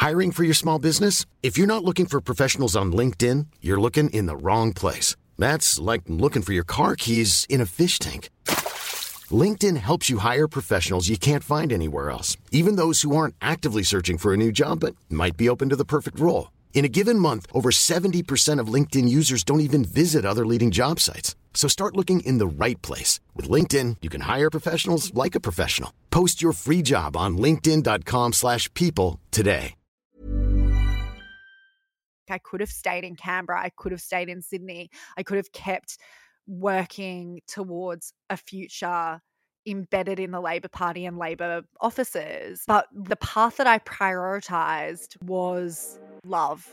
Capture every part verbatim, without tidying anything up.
Hiring for your small business? If you're not looking for professionals on LinkedIn, you're looking in the wrong place. That's like looking for your car keys in a fish tank. LinkedIn helps you hire professionals you can't find anywhere else, even those who aren't actively searching for a new job but might be open to the perfect role. In a given month, over seventy percent of LinkedIn users don't even visit other leading job sites. So start looking in the right place. With LinkedIn, you can hire professionals like a professional. Post your free job on linkedin.com slash people today. I could have stayed in Canberra. I could have stayed in Sydney. I could have kept working towards a future embedded in the Labor Party and Labor offices. But the path that I prioritised was love.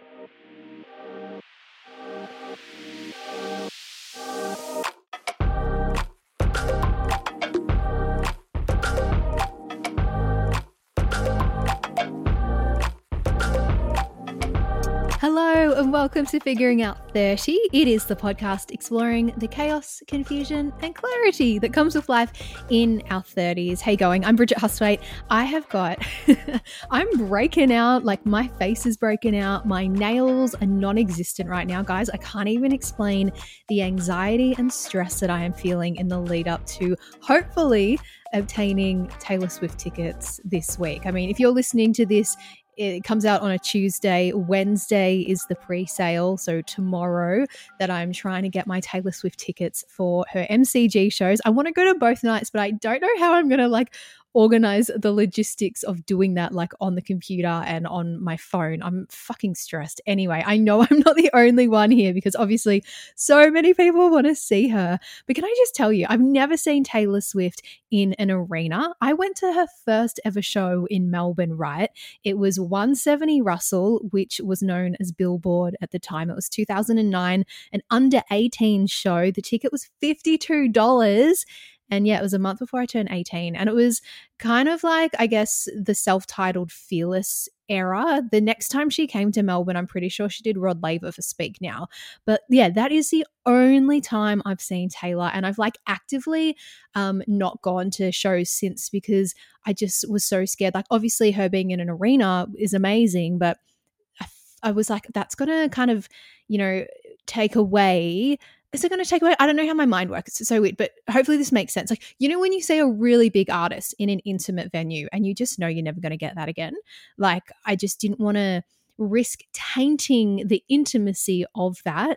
Hello and welcome to Figuring Out thirty. It is the podcast exploring the chaos, confusion and clarity that comes with life in our thirties. Hey going, I'm Bridget Hustwaite. I have got, I'm breaking out, like my face is breaking out. My nails are non-existent right now, guys. I can't even explain the anxiety and stress that I am feeling in the lead up to hopefully obtaining Taylor Swift tickets this week. I mean, if you're listening to this, it comes out on a Tuesday. Wednesday is the pre-sale. So tomorrow that I'm trying to get my Taylor Swift tickets for her M C G shows. I want to go to both nights, but I don't know how I'm going to like organize the logistics of doing that like on the computer and on my phone. I'm fucking stressed. Anyway, I know I'm not the only one here because obviously so many people want to see her. But can I just tell you, I've never seen Taylor Swift in an arena. I went to her first ever show in Melbourne, right? It was one seventy Russell, which was known as Billboard at the time. It was two thousand nine, an under eighteen show. The ticket was fifty-two dollars. And yeah, it was a month before I turned eighteen. And it was kind of like, I guess, the self-titled Fearless era. The next time she came to Melbourne, I'm pretty sure she did Rod Laver for Speak Now. But yeah, that is the only time I've seen Taylor. And I've like actively um, not gone to shows since because I just was so scared. Like obviously her being in an arena is amazing, but I, I was like, that's going to kind of, you know, take away Is it going to take away? I don't know how my mind works. It's so weird, but hopefully this makes sense. Like, you know, when you see a really big artist in an intimate venue and you just know you're never going to get that again. Like, I just didn't want to risk tainting the intimacy of that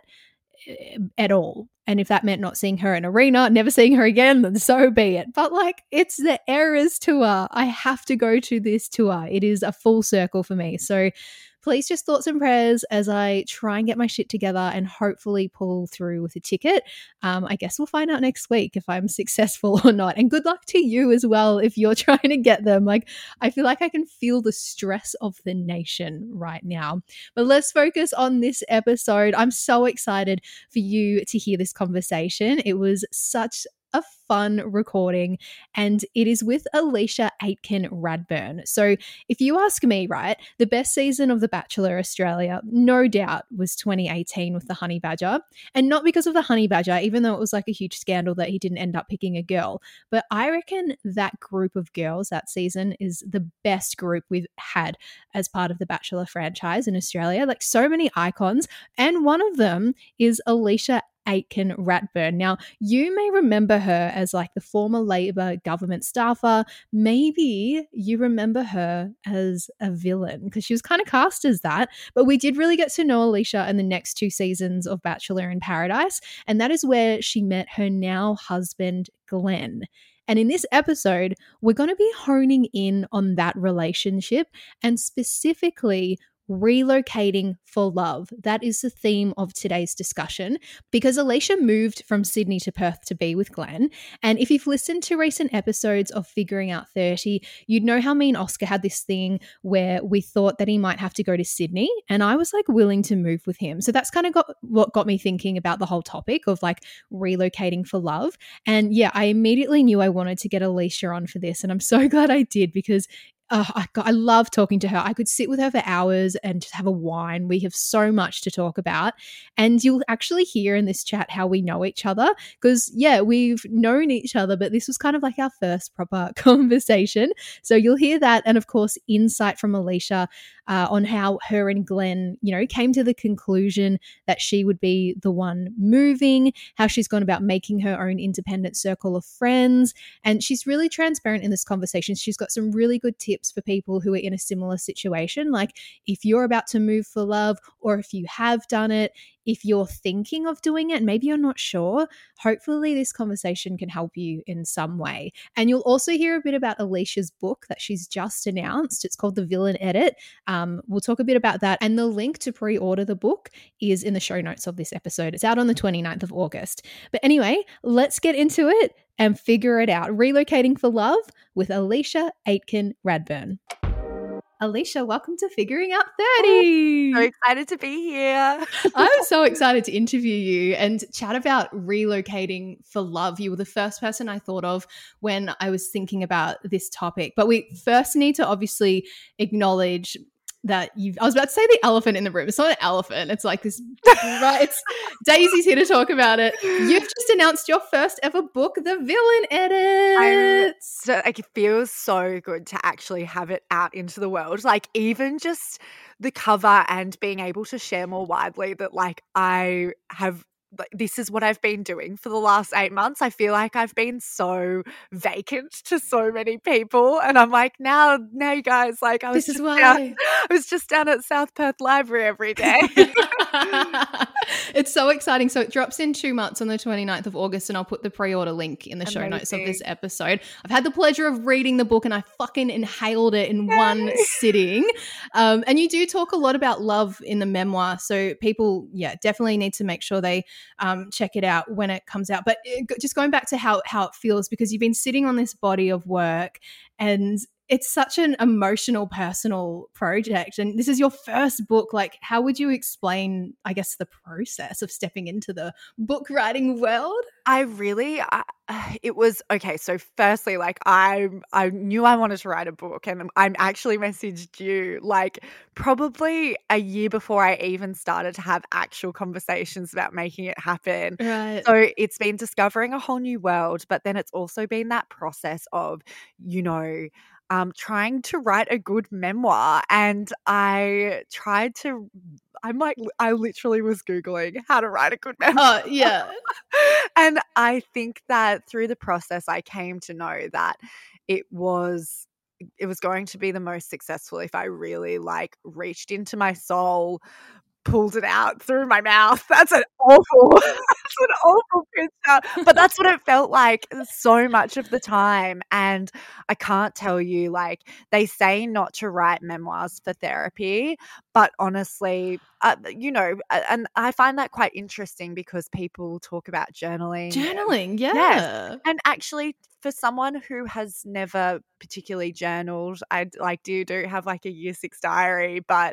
at all. And if that meant not seeing her in arena, never seeing her again, then so be it. But like, it's the Eras tour. I have to go to this tour. It is a full circle for me. So please just thoughts and prayers as I try and get my shit together and hopefully pull through with a ticket. Um, I guess we'll find out next week if I'm successful or not. And good luck to you as well if you're trying to get them. Like, I feel like I can feel the stress of the nation right now. But let's focus on this episode. I'm so excited for you to hear this conversation. It was such a fun recording and it is with Alicia Aitken Radburn. So if you ask me, right, the best season of The Bachelor Australia, no doubt, was twenty eighteen with the Honey Badger. And not because of the Honey Badger, even though it was like a huge scandal that he didn't end up picking a girl. But I reckon that group of girls that season is the best group we've had as part of the Bachelor franchise in Australia. Like so many icons. And one of them is Alicia Aitken Radburn. Now, you may remember her as like the former Labor government staffer. Maybe you remember her as a villain because she was kind of cast as that. But we did really get to know Alicia in the next two seasons of Bachelor in Paradise. And that is where she met her now husband, Glenn. And in this episode, we're going to be honing in on that relationship and specifically relocating for love. That is the theme of today's discussion because Alicia moved from Sydney to Perth to be with Glenn. And if you've listened to recent episodes of Figuring Out thirty, you'd know how me and Oscar had this thing where we thought that he might have to go to Sydney and I was like willing to move with him. So that's kind of got what got me thinking about the whole topic of like relocating for love. And yeah, I immediately knew I wanted to get Alicia on for this and I'm so glad I did because uh, I, I love talking to her. I could sit with her for hours and just have a wine. We have so much to talk about. And you'll actually hear in this chat how we know each other. Because, yeah, we've known each other, but this was kind of like our first proper conversation. So you'll hear that. And, of course, insight from Alicia uh, on how her and Glenn, you know, came to the conclusion that she would be the one moving, how she's gone about making her own independent circle of friends. And she's really transparent in this conversation. She's got some really good tips for people who are in a similar situation. Like if you're about to move for love, or if you have done it, if you're thinking of doing it, maybe you're not sure, hopefully this conversation can help you in some way. And you'll also hear a bit about Alicia's book that she's just announced. It's called The Villain Edit. Um, we'll talk a bit about that. And the link to pre-order the book is in the show notes of this episode. It's out on the twenty-ninth of August. But anyway, let's get into it and figure it out. Relocating for Love with Alicia Aitken Radburn. Alicia, welcome to Figuring Out thirty. So excited to be here. I'm so excited to interview you and chat about relocating for love. You were the first person I thought of when I was thinking about this topic. But we first need to obviously acknowledge that you've, I was about to say the elephant in the room. It's not an elephant. It's like this, right? It's Daisy's here to talk about it. You've just announced your first ever book, The Villain Edit. So, like, it feels so good to actually have it out into the world. Like, even just the cover and being able to share more widely that, like, I have, like, this is what I've been doing for the last eight months. I feel like I've been so vacant to so many people. And I'm like, now, now you guys, like, I was, this just is why. Down, I was just down at South Perth Library every day. It's so exciting. So it drops in two months on the twenty-ninth of August, and I'll put the pre-order link in the show Amazing. notes of this episode. I've had the pleasure of reading the book and I fucking inhaled it in Yay. one sitting. Um, and you do talk a lot about love in the memoir. So people, yeah, definitely need to make sure they um, check it out when it comes out. But just going back to how, how it feels, because you've been sitting on this body of work and it's such an emotional, personal project. And this is your first book. Like, how would you explain, I guess, the process of stepping into the book writing world? I really, I, it was, okay, so firstly, like, I I knew I wanted to write a book, and I actually messaged you, like, probably a year before I even started to have actual conversations about making it happen. Right. So it's been discovering a whole new world, but then it's also been that process of, you know, um, trying to write a good memoir. And I tried to, I'm like, I literally was Googling how to write a good memoir. Oh, yeah. And I think that through the process, I came to know that it was, it was going to be the most successful if I really, like, reached into my soul, pulled it out through my mouth. That's an awful, that's an awful picture. But that's what it felt like so much of the time. And I can't tell you, like, they say not to write memoirs for therapy, but honestly, uh, you know, and I find that quite interesting because people talk about journaling. Journaling, yeah. Yes. And actually, for someone who has never particularly journaled, I like do do have like a year six diary, but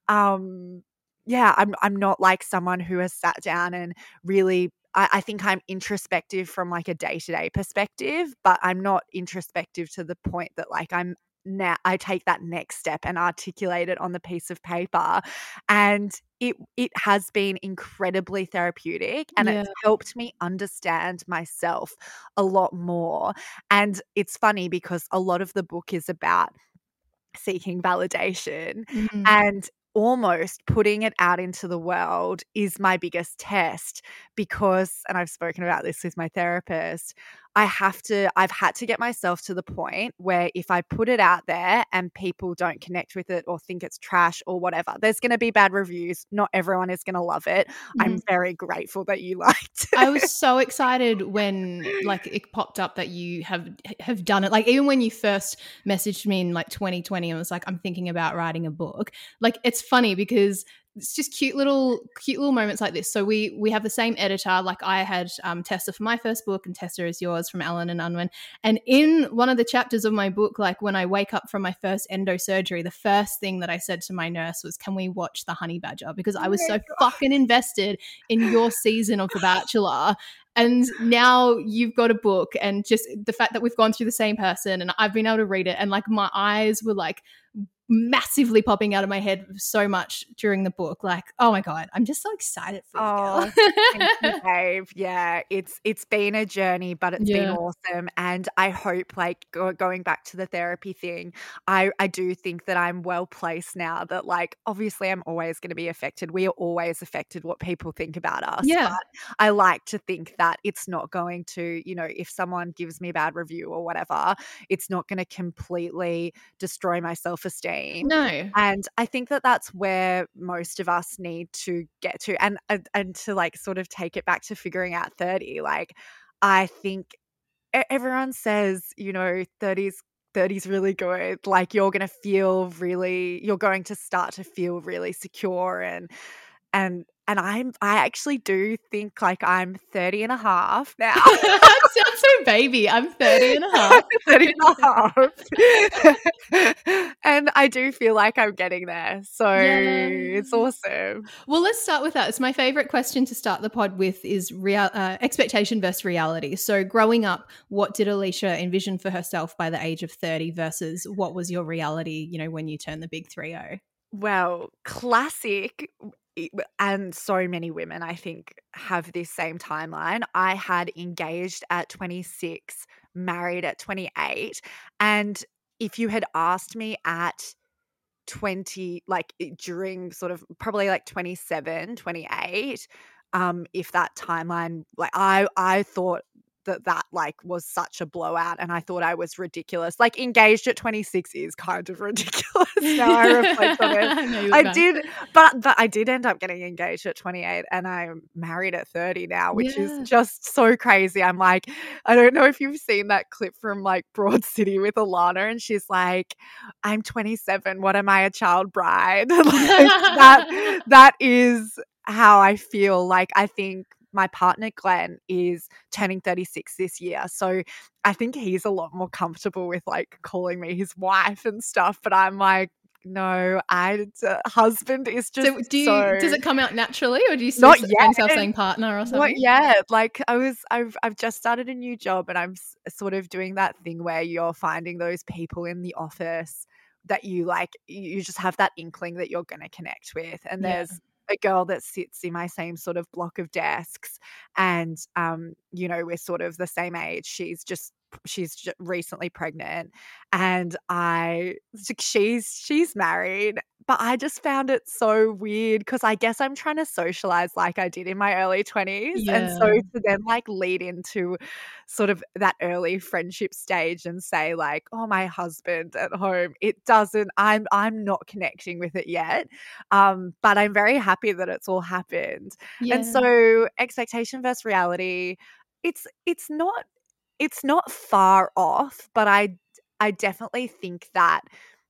um yeah, I'm I'm not like someone who has sat down and really, I, I think I'm introspective from like a day-to-day perspective, but I'm not introspective to the point that, like, I'm now I take that next step and articulate it on the piece of paper. And it it has been incredibly therapeutic, and Yeah. it's helped me understand myself a lot more. And it's funny because a lot of the book is about seeking validation, Mhm. and almost putting it out into the world is my biggest test because, and I've spoken about this with my therapist, I have to, I've had to get myself to the point where if I put it out there and people don't connect with it or think it's trash or whatever, there's going to be bad reviews. Not everyone is going to love it. I'm Mhm. very grateful that you liked it. I was so excited when, like, it popped up that you have have done it. Like, even when you first messaged me in like twenty twenty and was like, I'm thinking about writing a book. Like, it's funny because it's just cute little cute little moments like this. So we we have the same editor. Like, I had um, Tessa for my first book, and Tessa is yours from Allen and Unwin. And in one of the chapters of my book, like, when I wake up from my first endo surgery, the first thing that I said to my nurse was, "Can we watch The Honey Badger?" Because I was Oh my so fucking invested in your season of The Bachelor. And now you've got a book, and just the fact that we've gone through the same person and I've been able to read it, and like my eyes were like massively popping out of my head so much during the book. Like, oh my God, I'm just so excited for you, Oh, girl. thank you, babe. Yeah, it's it's been a journey, but it's been Yeah. awesome. And I hope, like, go, going back to the therapy thing, I I do think that I'm well placed now. That, like, obviously I'm always going to be affected. We are always affected what people think about us. Yeah. But I like to think that it's not going to, you know, if someone gives me a bad review or whatever, it's not going to completely destroy my self esteem. No. And I think that that's where most of us need to get to, and and, and to like sort of take it back to figuring out thirty. Like, I think e- everyone says, you know, thirties thirties really good. Like, you're going to feel really, you're going to start to feel really secure, and and and I'm I actually do think like I'm thirty and a half now. That sounds so baby. I'm thirty and a half. thirty and a half. And I do feel like I'm getting there. So Yeah. it's awesome. Well, let's start with that. It's my favorite question to start the pod with is real, uh, expectation versus reality. So growing up, what did Alicia envision for herself by the age of thirty versus what was your reality, you know, when you turned the big three oh? Well, classic. And so many women, I think, have this same timeline. I had engaged at twenty-six, married at twenty-eight. And if you had asked me at twenty, like during sort of probably like twenty-seven, twenty-eight, um, if that timeline, like I, I thought that that like was such a blowout, and I thought I was ridiculous. Like, engaged at twenty-six is kind of ridiculous now I reflect on it. No, you I look did, but but I did end up getting engaged at twenty-eight, and I'm married at thirty now, which Yeah. is just so crazy. I'm like, I don't know if you've seen that clip from like Broad City with Alana, and she's like, I'm twenty-seven. What am I, a child bride? Like, that that is how I feel. Like, I think my partner Glenn is turning thirty-six this year, so I think he's a lot more comfortable with like calling me his wife and stuff. But I'm like, no, I uh, husband is just So do you, so does it come out naturally, or do you still not find yet. yourself saying partner or Not something? yet. Like, I was, I've, I've just started a new job, and I'm s- sort of doing that thing where you're finding those people in the office that you like, you just have that inkling that you're going to connect with. And Yeah. there's a girl that sits in my same sort of block of desks, and um, you know, we're sort of the same age. She's just she's just recently pregnant, and I she's she's married. But I just found it so weird because I guess I'm trying to socialize like I did in my early twenties. And so Yeah. to then like lead into sort of that early friendship stage and say like, oh, my husband at home, it doesn't, I'm I'm not connecting with it yet. Um, but I'm very happy that it's all happened. Yeah. And so expectation versus reality, it's it's not it's not far off, but I I definitely think that,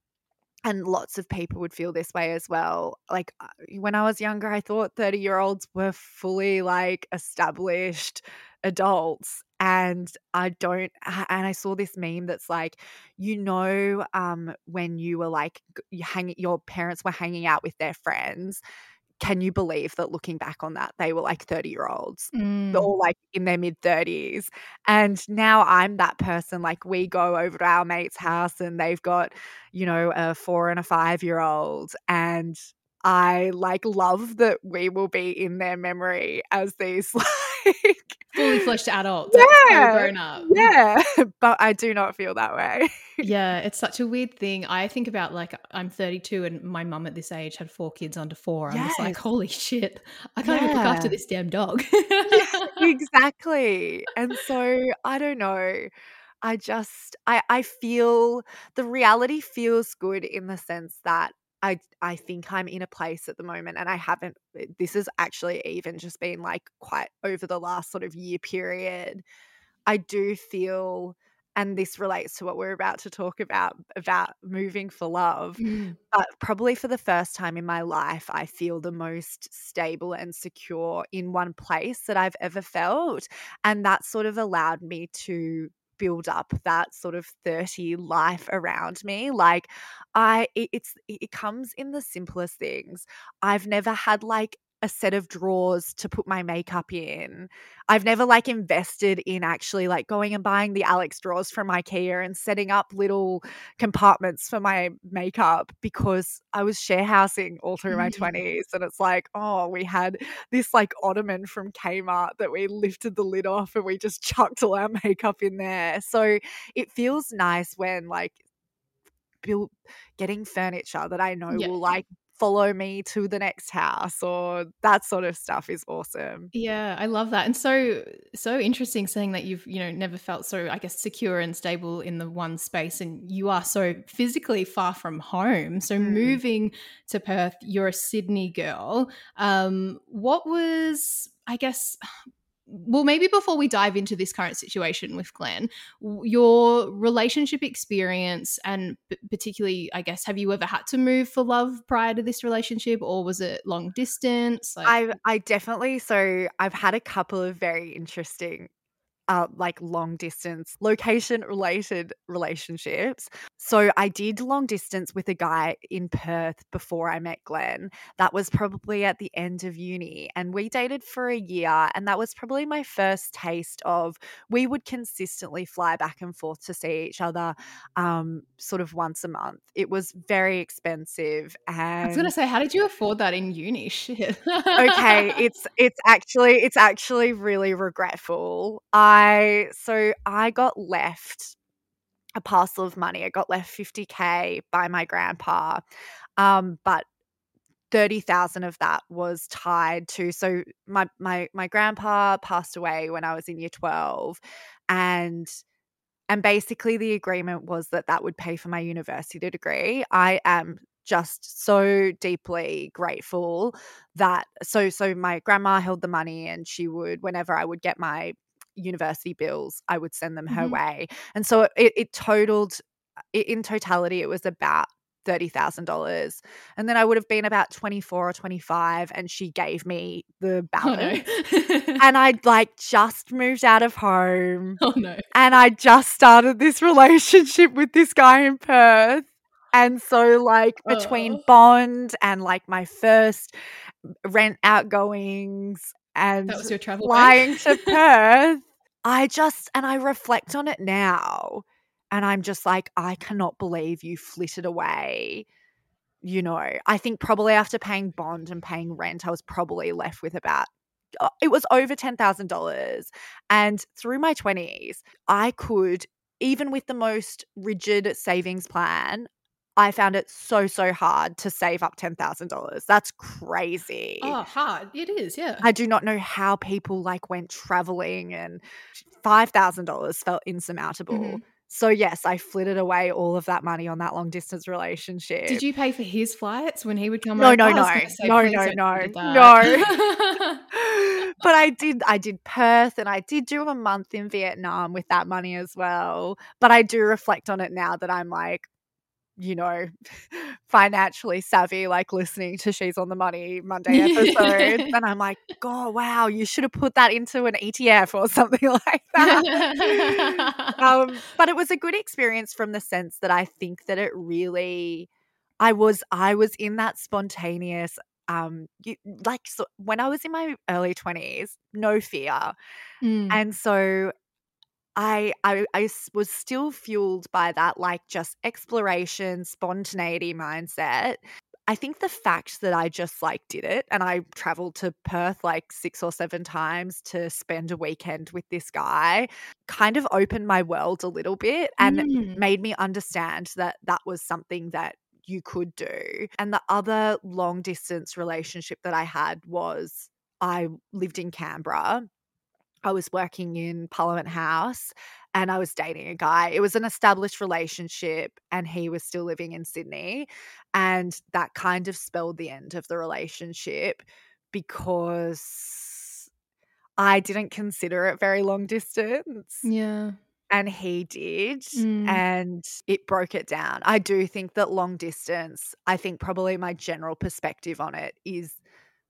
and lots of people would feel this way as well. Like, uh, when I was younger, I thought thirty-year-olds were fully, like, established adults, and I don't a and I saw this meme that's like, you know, um, when you were, like, g you hang your parents were hanging out with their friends, can you believe that looking back on that, they were like thirty-year-olds Mm. or like in their mid-thirties? And now I'm that person. Like, we go over to our mate's house and they've got, you know, a four and a five-year-old, and I like love that we will be in their memory as these like Fully fleshed adults. That's so Yeah, grown up. yeah, but I do not feel that way. Yeah, it's such a weird thing. I think about, like, I'm thirty-two and my mum at this age had four kids under four. I'm just like, Yes. holy shit, I can't even look after Yeah. this damn dog. Yeah, exactly. And so I don't know. I just I I feel the reality feels good in the sense that I I think I'm in a place at the moment, and I haven't eh, this has actually even just been like quite over the last sort of year period. I do feel, and this relates to what we're about to talk about about moving for love, Mm. but probably for the first time in my life, I feel the most stable and secure in one place that I've ever felt. And that sort of allowed me to build up that sort of thirty life around me. Like, I it, it's it comes in the simplest things. I've never had like a set of drawers to put my makeup in. I've never like invested in actually like going and buying the Alex drawers from IKEA and setting up little compartments for my makeup because I was share housing all through my twenties. And it's like, oh, we had this like ottoman from Kmart that we lifted the lid off and we just chucked all our makeup in there. So it feels nice when like build, getting furniture that I know Yeah. will like follow me to the next house or that sort of stuff is awesome. Yeah, I love that. And so so interesting saying that you've, you know, never felt so, I guess, secure and stable in the one space, and you are so physically far from home. So Mm. moving to Perth, you're a Sydney girl. Um, what was, I guess, well, maybe before we dive into this current situation with Glenn, w- your relationship experience and p- particularly, I guess, have you ever had to move for love prior to this relationship, or was it long distance? Like, I I definitely so I've had a couple of very interesting uh, like long distance location related relationships. So I did long distance with a guy in Perth before I met Glenn. That was probably at the end of uni, and we dated for a year, and that was probably my first taste of we would consistently fly back and forth to see each other um sort of once a month. It was very expensive I was gonna and say, how did you afford that in uni? Shit. okay, it's it's actually it's actually really regretful. I so I got left a parcel of money. I got left fifty K by my grandpa. Um, but thirty thousand of that was tied to so my my my grandpa passed away when I was in year twelve, and and basically the agreement was that that would pay for my university degree. I am just so deeply grateful that so so my grandma held the money, and she would, whenever I would get my university bills, I would send them her Mhm. way. And so it, it totaled i- in totality it was about thirty thousand dollars. And then I would have been about twenty-four or twenty-five, and she gave me the Oh no. balance. And I'd like just moved out of home, Oh no. and I just started this relationship with this guy in Perth. And so like between Oh, bond and like my first rent outgoings and that was your travel bank. flying to Perth, I just and I reflect on it now, and I'm just like, I cannot believe you flitted away. You know, I think probably after paying bond and paying rent, I was probably left with about uh, it was over ten thousand dollars. And through my twenties, I could, even with the most rigid savings plan, I found it so, so hard to save up ten thousand dollars. That's crazy. Oh, hard. It is, yeah. I do not know how people like went traveling, and five thousand dollars felt insurmountable. Mhm. So yes, I flitted away all of that money on that long distance relationship. Did you pay for his flights when he would come No, over? no, I was no. gonna say, No, please no, don't no. do that. No. But I did I did Perth, and I did do a month in Vietnam with that money as well. But I do reflect on it now that I'm like, you know, financially savvy, like listening to She's on the Money Monday episodes. And I'm like, God, wow, you should have put that into an E T F or something like that. um, but it was a good experience from the sense that I think that it really, I was, I was in that spontaneous, um, you, like so when I was in my early twenties, no fear. Mm. And so I, I I s- was still fueled by that like just exploration, spontaneity mindset. I think the fact that I just like did it, and I traveled to Perth like six or seven times to spend a weekend with this guy, kind of opened my world a little bit and Mm. made me understand that that was something that you could do. And the other long distance relationship that I had was I lived in Canberra. I was working in Parliament House, and I was dating a guy. It was an established relationship, and he was still living in Sydney. And that kind of spelled the end of the relationship because I didn't consider it very long distance, Yeah. and he did. Mm. And it broke it down. I do think that long distance, I think probably my general perspective on it is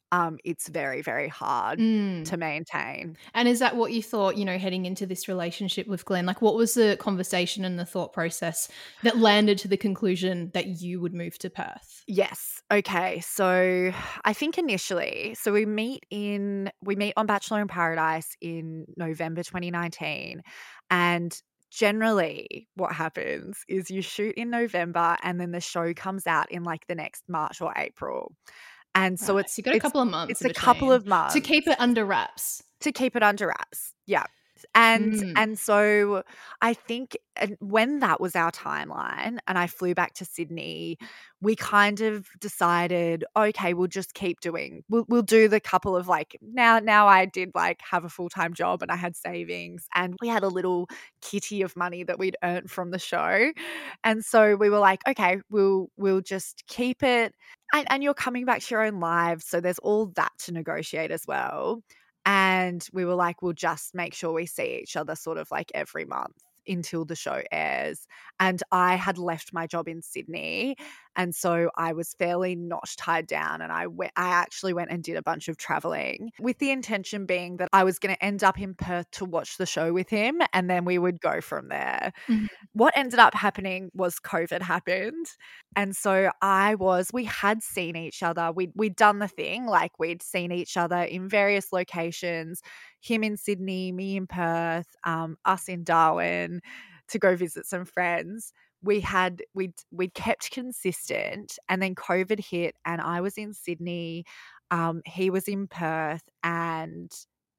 um, it's very, very hard Mm. to maintain. And is that what you thought, you know, heading into this relationship with Glenn? Like, what was the conversation and the thought process that landed to the conclusion that you would move to Perth? Yes. Okay. So I think initially, so we meet in we meet on Bachelor in Paradise in November twenty nineteen, and generally what happens is you shoot in November and then the show comes out in like the next March or April. And so Right. it's So you got a it's couple of months it's in a couple between of months to keep it under wraps. to keep it under wraps. Yeah. And Mm. and so I think and when that was our timeline and I flew back to Sydney, we kind of decided, okay, we'll just keep doing. We'll we'll do the couple of like now now I did like have a full-time job and I had savings and we had a little kitty of money that we'd earned from the show. And so we were like, okay, we'll we'll just keep it. And, and you're coming back to your own lives. So there's all that to negotiate as well. And we were like, we'll just make sure we see each other sort of like every month until the show airs. And I had left my job in Sydney. And so I was fairly not tied down. And I went, I actually went and did a bunch of traveling with the intention being that I was going to end up in Perth to watch the show with him. And then we would go from there. Mhm. What ended up happening was COVID happened. And so I was, we had seen each other. We'd, we'd done the thing, like we'd seen each other in various locations, him in Sydney, me in Perth, um, us in Darwin to go visit some friends. We had, we'd, we'd kept consistent and then COVID hit and I was in Sydney. Um, he was in Perth and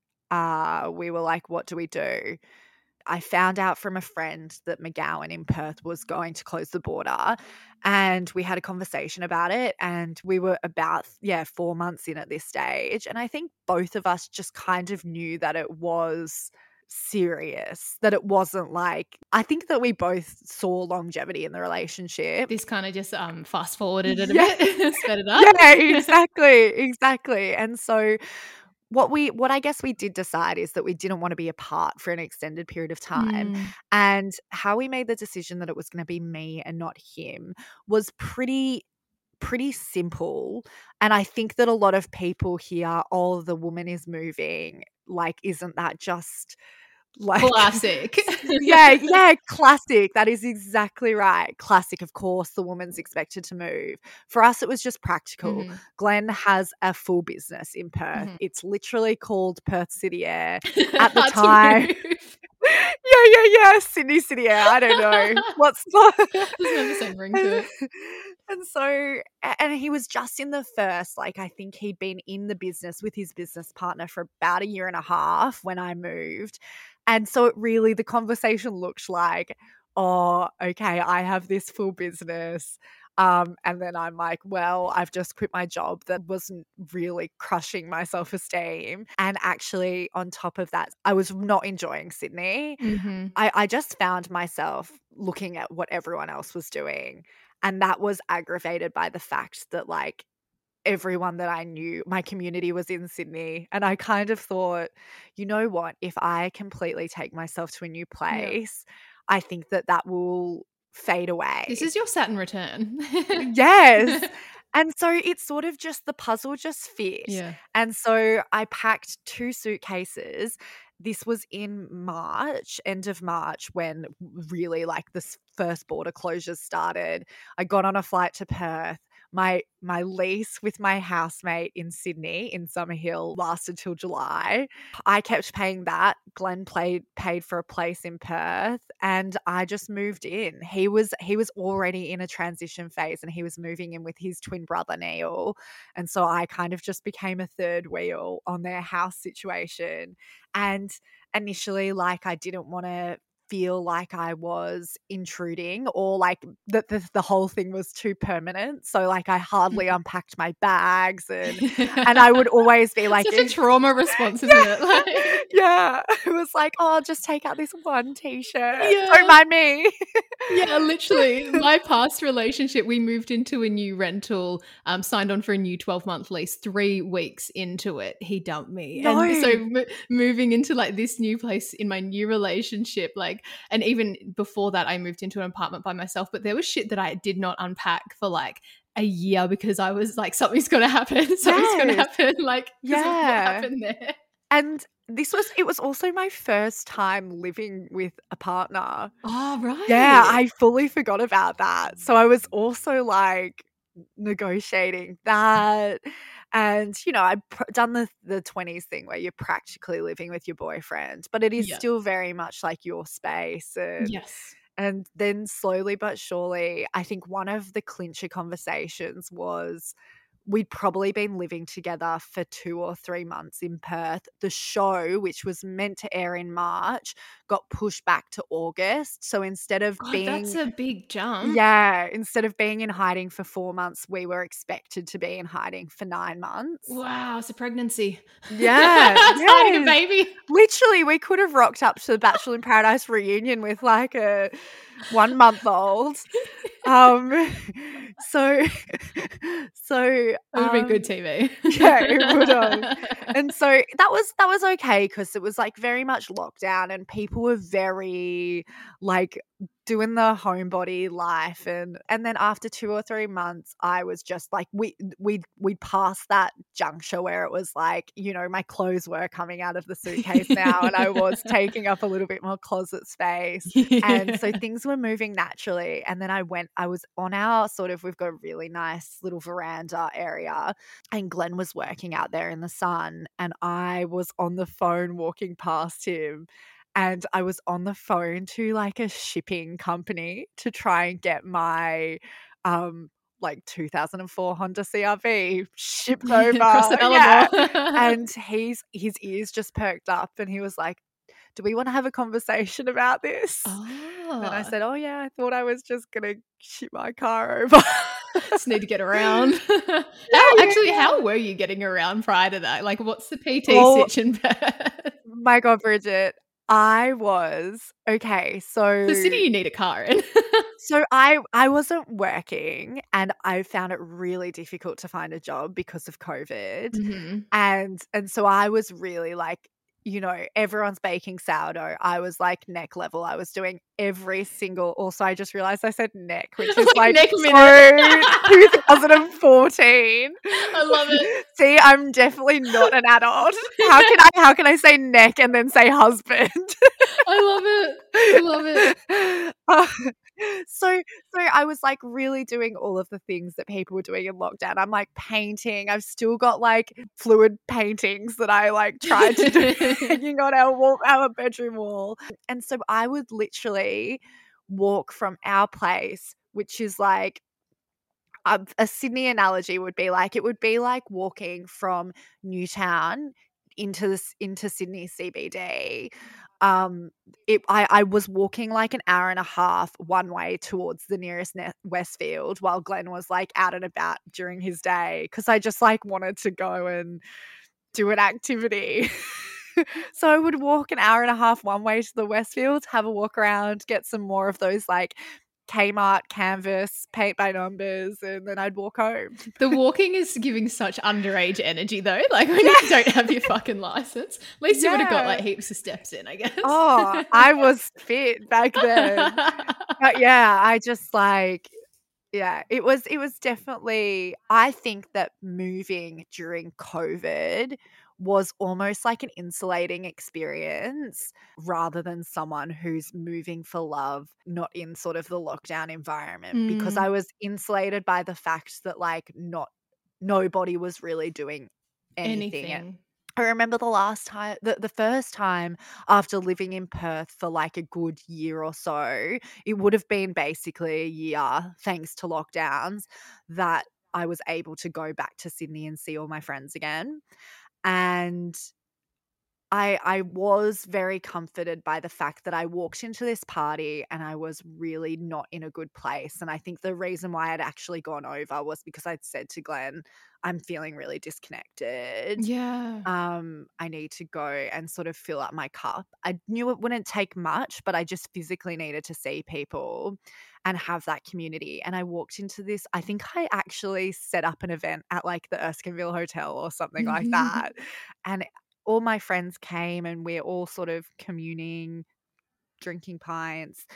uh, we were like, what do we do? I found out from a friend that McGowan in Perth was going to close the border and we had a conversation about it and we were about, yeah, four months in at this stage. And I think both of us just kind of knew that it was serious, that it wasn't like, I think that we both saw longevity in the relationship. This kind of just um, fast forwarded it a Yeah. bit, sped it up. Yeah, exactly, exactly. And so what we what I guess we did decide is that we didn't want to be apart for an extended period of time. Mm. And how we made the decision that it was going to be me and not him was pretty pretty simple. And I think that a lot of people hear, oh, the woman is moving. Like, isn't that just like Classic. yeah, yeah, classic. That is exactly right. Classic, of course, the woman's expected to move. For us, it was just practical. Mhm. Glenn has a full business in Perth. Mhm. It's literally called Perth City Air. At the Hard to time, move. yeah, yeah, yeah, Sydney City Air. I don't know what's Doesn't have the same ring to it. And so, and he was just in the first, like, I think he'd been in the business with his business partner for about a year and a half when I moved. And so it really, the conversation looked like, oh, okay, I have this full business. Um, and then I'm like, well, I've just quit my job that wasn't really crushing my self-esteem. And actually, on top of that, I was not enjoying Sydney. Mm-hmm. I, I just found myself looking at what everyone else was doing. And that was aggravated by the fact that, like, everyone that I knew, my community was in Sydney. And I kind of thought, you know what, if I completely take myself to a new place, yeah. I think that that will fade away. This is your Saturn return. Yes. And so it's sort of just, the puzzle just fit. Yeah. And so I packed two suitcases. This was in March, end of March, when really like the first border closures started. I got on a flight to Perth. My my lease with my housemate in Sydney in Summerhill lasted till July. I kept paying that. Glenn played, paid for a place in Perth and I just moved in. He was he was already in a transition phase and he was moving in with his twin brother Neil. And so I kind of just became a third wheel on their house situation. And initially, like, I didn't want to feel like I was intruding or like that the, the whole thing was too permanent. So like I hardly unpacked my bags and and I would always be like, such a trauma response, isn't yeah, it? Like, yeah. It was like, oh, I'll just take out this one t-shirt. Yeah. Don't mind me. Yeah, literally. My past relationship, we moved into a new rental, um, signed on for a new twelve-month lease. Three weeks into it, he dumped me. No. And so m- moving into like this new place in my new relationship, like, and even before that, I moved into an apartment by myself, but there was shit that I did not unpack for like a year because I was like, something's going to happen. Something's going to Yes. happen. Like, 'cause of what Yeah. happened there. And this was it was also my first time living with a partner. Oh, right. Yeah, I fully forgot about that. So I was also like negotiating that. And, you know, I've pr- done the, the twenties thing where you're practically living with your boyfriend, but it is Yeah. still very much like your space. And, Yes. and then slowly but surely, I think one of the clincher conversations was we'd probably been living together for two or three months in Perth. The show, which was meant to air in March, got pushed back to August. So instead of God, being that's a big jump. yeah, instead of being in hiding for four months, we were expected to be in hiding for nine months. Wow, it's a pregnancy. Yeah, It's hiding a yes. baby. Literally, we could have rocked up to the Bachelor in Paradise reunion with like a one month old. Um, so, so It would have been good um, T V. yeah, it would have. And so that was that was okay because it was like very much lockdown and people were very like doing the homebody life and and then after two or three months I was just like we we we'd passed that juncture where it was like, you know, my clothes were coming out of the suitcase now and I was taking up a little bit more closet space. And so things were moving naturally. And then I went, I was on our sort of, we've got a really nice little veranda area and Glenn was working out there in the sun and I was on the phone walking past him and I was on the phone to like a shipping company to try and get my um like two thousand four Honda C R V shipped over. Across the Yeah. Nullarbor. And he's his ears just perked up and he was like, do we want to have a conversation about this? Oh. And I said, oh yeah, I thought I was just going to ship my car over. Just need to get around. Yeah, how, yeah, actually, yeah. how were you getting around prior to that? Like, what's the P T Well, sitch in Perth? my God, Bridget, I was, okay, so. The city you need a car in. So I I wasn't working and I found it really difficult to find a job because of COVID. Mm-hmm. And and so I was really like, you know, everyone's baking sourdough. I was like neck level. I was doing every single also I just realized I said neck, which is Like like neck so twenty fourteen. I love it. See, I'm definitely not an adult. How can I how can I say neck and then say husband? I love it. I love it. Uh, so so I was like really doing all of the things that people were doing in lockdown. I'm like painting. I've still got like fluid paintings that I like tried to do hanging on our wall, our bedroom wall. And so I would literally walk from our place, which is like a, a Sydney analogy would be like it would be like walking from Newtown into this into Sydney C B D. Um, it I, I was walking like an hour and a half one way towards the nearest ne- Westfield while Glenn was like out and about during his day because I just like wanted to go and do an activity. So I would walk an hour and a half one way to the Westfield, have a walk around, get some more of those like Kmart canvas, paint by numbers, and then I'd walk home. The walking is giving such underage energy though. Like when you don't have your fucking license. At least you would have got Yeah. like heaps of steps in, I guess. Oh, I was fit back then. But yeah, I just like, yeah, it was, it was definitely, I think that moving during COVID was almost like an insulating experience rather than someone who's moving for love, not in sort of the lockdown environment, because Mm. I was insulated by the fact that like not, nobody was really doing anything. Anything. I remember the last time, the, the first time after living in Perth for like a good year or so, it would have been basically a year, thanks to lockdowns, that I was able to go back to Sydney and see all my friends again. And I I was very comforted by the fact that I walked into this party and I was really not in a good place. And I think the reason why I'd actually gone over was because I'd said to Glenn, I'm feeling really disconnected. Yeah. Um, I need to go and sort of fill up my cup. I knew it wouldn't take much, but I just physically needed to see people and have that community. And I walked into this, I think I actually set up an event at like the Erskineville Hotel or something like that. And all my friends came and we're all sort of communing, drinking pints.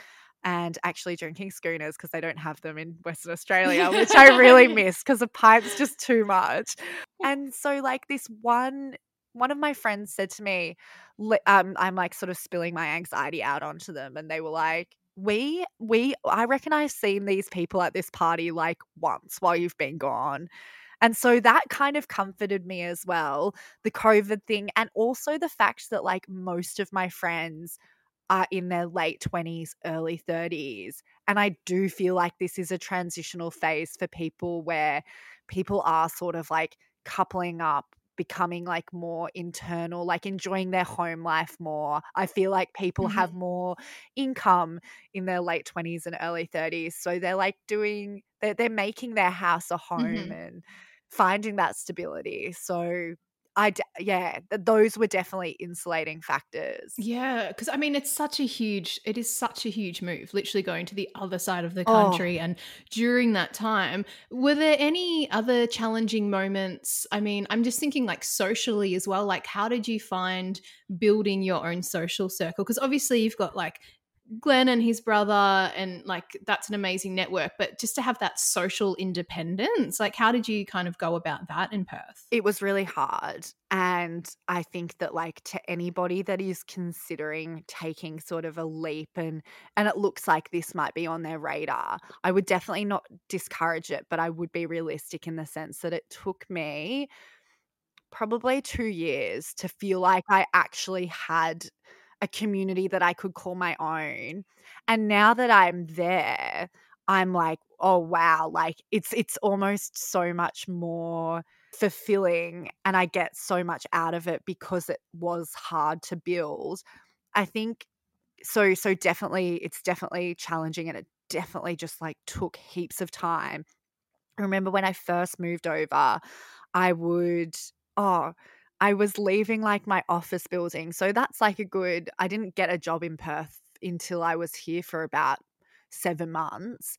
and actually drinking schooners because they don't have them in Western Australia, which I really miss because a pint's just too much. And so like this one one of my friends said to me, li- um, I'm like sort of spilling my anxiety out onto them, and they were like, we we I reckon I've seen these people at this party like once while you've been gone. And so that kind of comforted me as well, the COVID thing, and also the fact that like most of my friends are in their late twenties, early thirties. And I do feel like this is a transitional phase for people where people are sort of like coupling up, becoming like more internal, like enjoying their home life more. I feel like people Mhm. have more income in their late twenties and early thirties. So they're like doing, they're, they're making their house a home Mhm. and finding that stability. So I, d- yeah, th- those were definitely insulating factors. Yeah, because I mean, it's such a huge, it is such a huge move, literally going to the other side of the Oh, country. And during that time, were there any other challenging moments? I mean, I'm just thinking like socially as well. Like, how did you find building your own social circle? Because obviously you've got like Glenn and his brother, and like that's an amazing network, but just to have that social independence, like, how did you kind of go about that in Perth? it was really hard. And I think that like to anybody that is considering taking sort of a leap and and it looks like this might be on their radar, I would definitely not discourage it, but I would be realistic in the sense that it took me probably two years to feel like I actually had a community that I could call my own. And now that I'm there, I'm like, oh wow, like it's it's almost so much more fulfilling and I get so much out of it because it was hard to build. I think so so definitely it's definitely challenging and it definitely just like took heaps of time. I remember when I first moved over, I would oh, I was leaving like my office building. So that's like a good I didn't get a job in Perth until I was here for about seven months.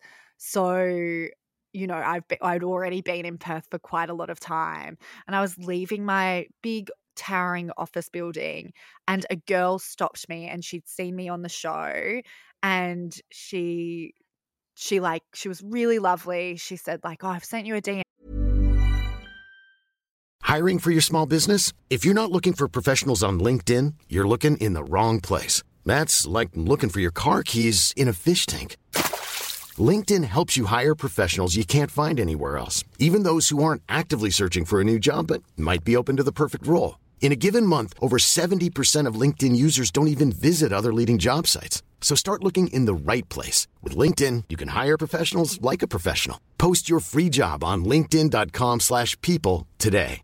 So, you know, I've be, I'd already been in Perth for quite a lot of time, and I was leaving my big towering office building, and a girl stopped me, and she'd seen me on the show, and she she like she was really lovely. She said like, "Oh, I've sent you a D M." Hiring for your small business? If you're not looking for professionals on LinkedIn, you're looking in the wrong place. That's like looking for your car keys in a fish tank. LinkedIn helps you hire professionals you can't find anywhere else, even those who aren't actively searching for a new job but might be open to the perfect role. In a given month, over seventy percent of LinkedIn users don't even visit other leading job sites. So start looking in the right place. With LinkedIn, you can hire professionals like a professional. Post your free job on linkedin.com slash people today.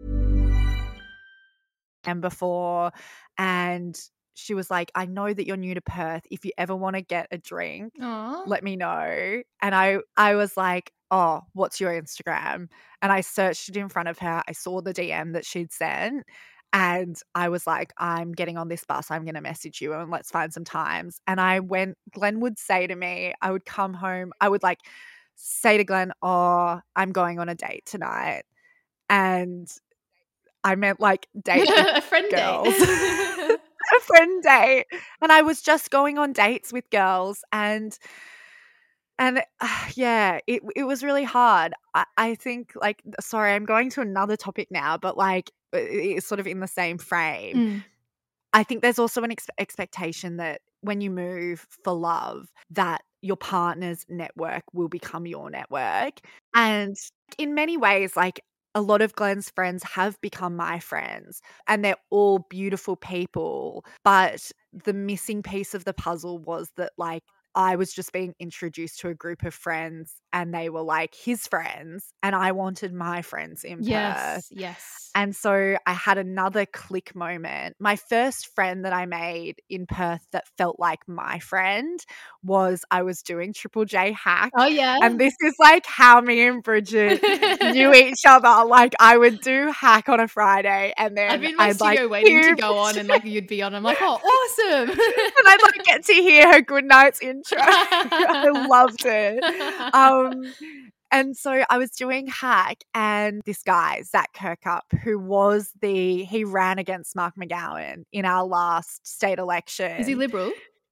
And before, and she was like, "I know that you're new to Perth. If you ever want to get a drink, Aw. let me know." And I I was like, "Oh, what's your Instagram?" And I searched it in front of her. I saw the D M that she'd sent. And I was like, "I'm getting on this bus. I'm going to message you and let's find some times." And I went, Glenn would say to me, I would come home, I would like say to Glenn, "Oh, I'm going on a date tonight." And I meant like date with A friend girls. date. A friend date. And I was just going on dates with girls, and and uh, yeah, it it was really hard. I, I think like sorry, I'm going to another topic now, but like it- it's sort of in the same frame. Mm. I think there's also an ex- expectation that when you move for love, that your partner's network will become your network. And in many ways, like a lot of Glenn's friends have become my friends, and they're all beautiful people. But the missing piece of the puzzle was that, like, I was just being introduced to a group of friends, and they were like his friends, and I wanted my friends in Perth. Yes, yes. And so I had another click moment. My first friend that I made in Perth that felt like my friend was I was doing Triple J Hack. Oh, yeah. And this is like how me and Bridget knew each other. Like I would do Hack on a Friday, and then I'd be in my I'd studio like waiting hear to go on, and like you'd be on. I'm like, oh, awesome. and I'd like get to hear her good nights intro. I loved it. Um, and so I was doing Hack, and this guy, Zach Kirkup, who was the, he ran against Mark McGowan in our last state election. Is he liberal?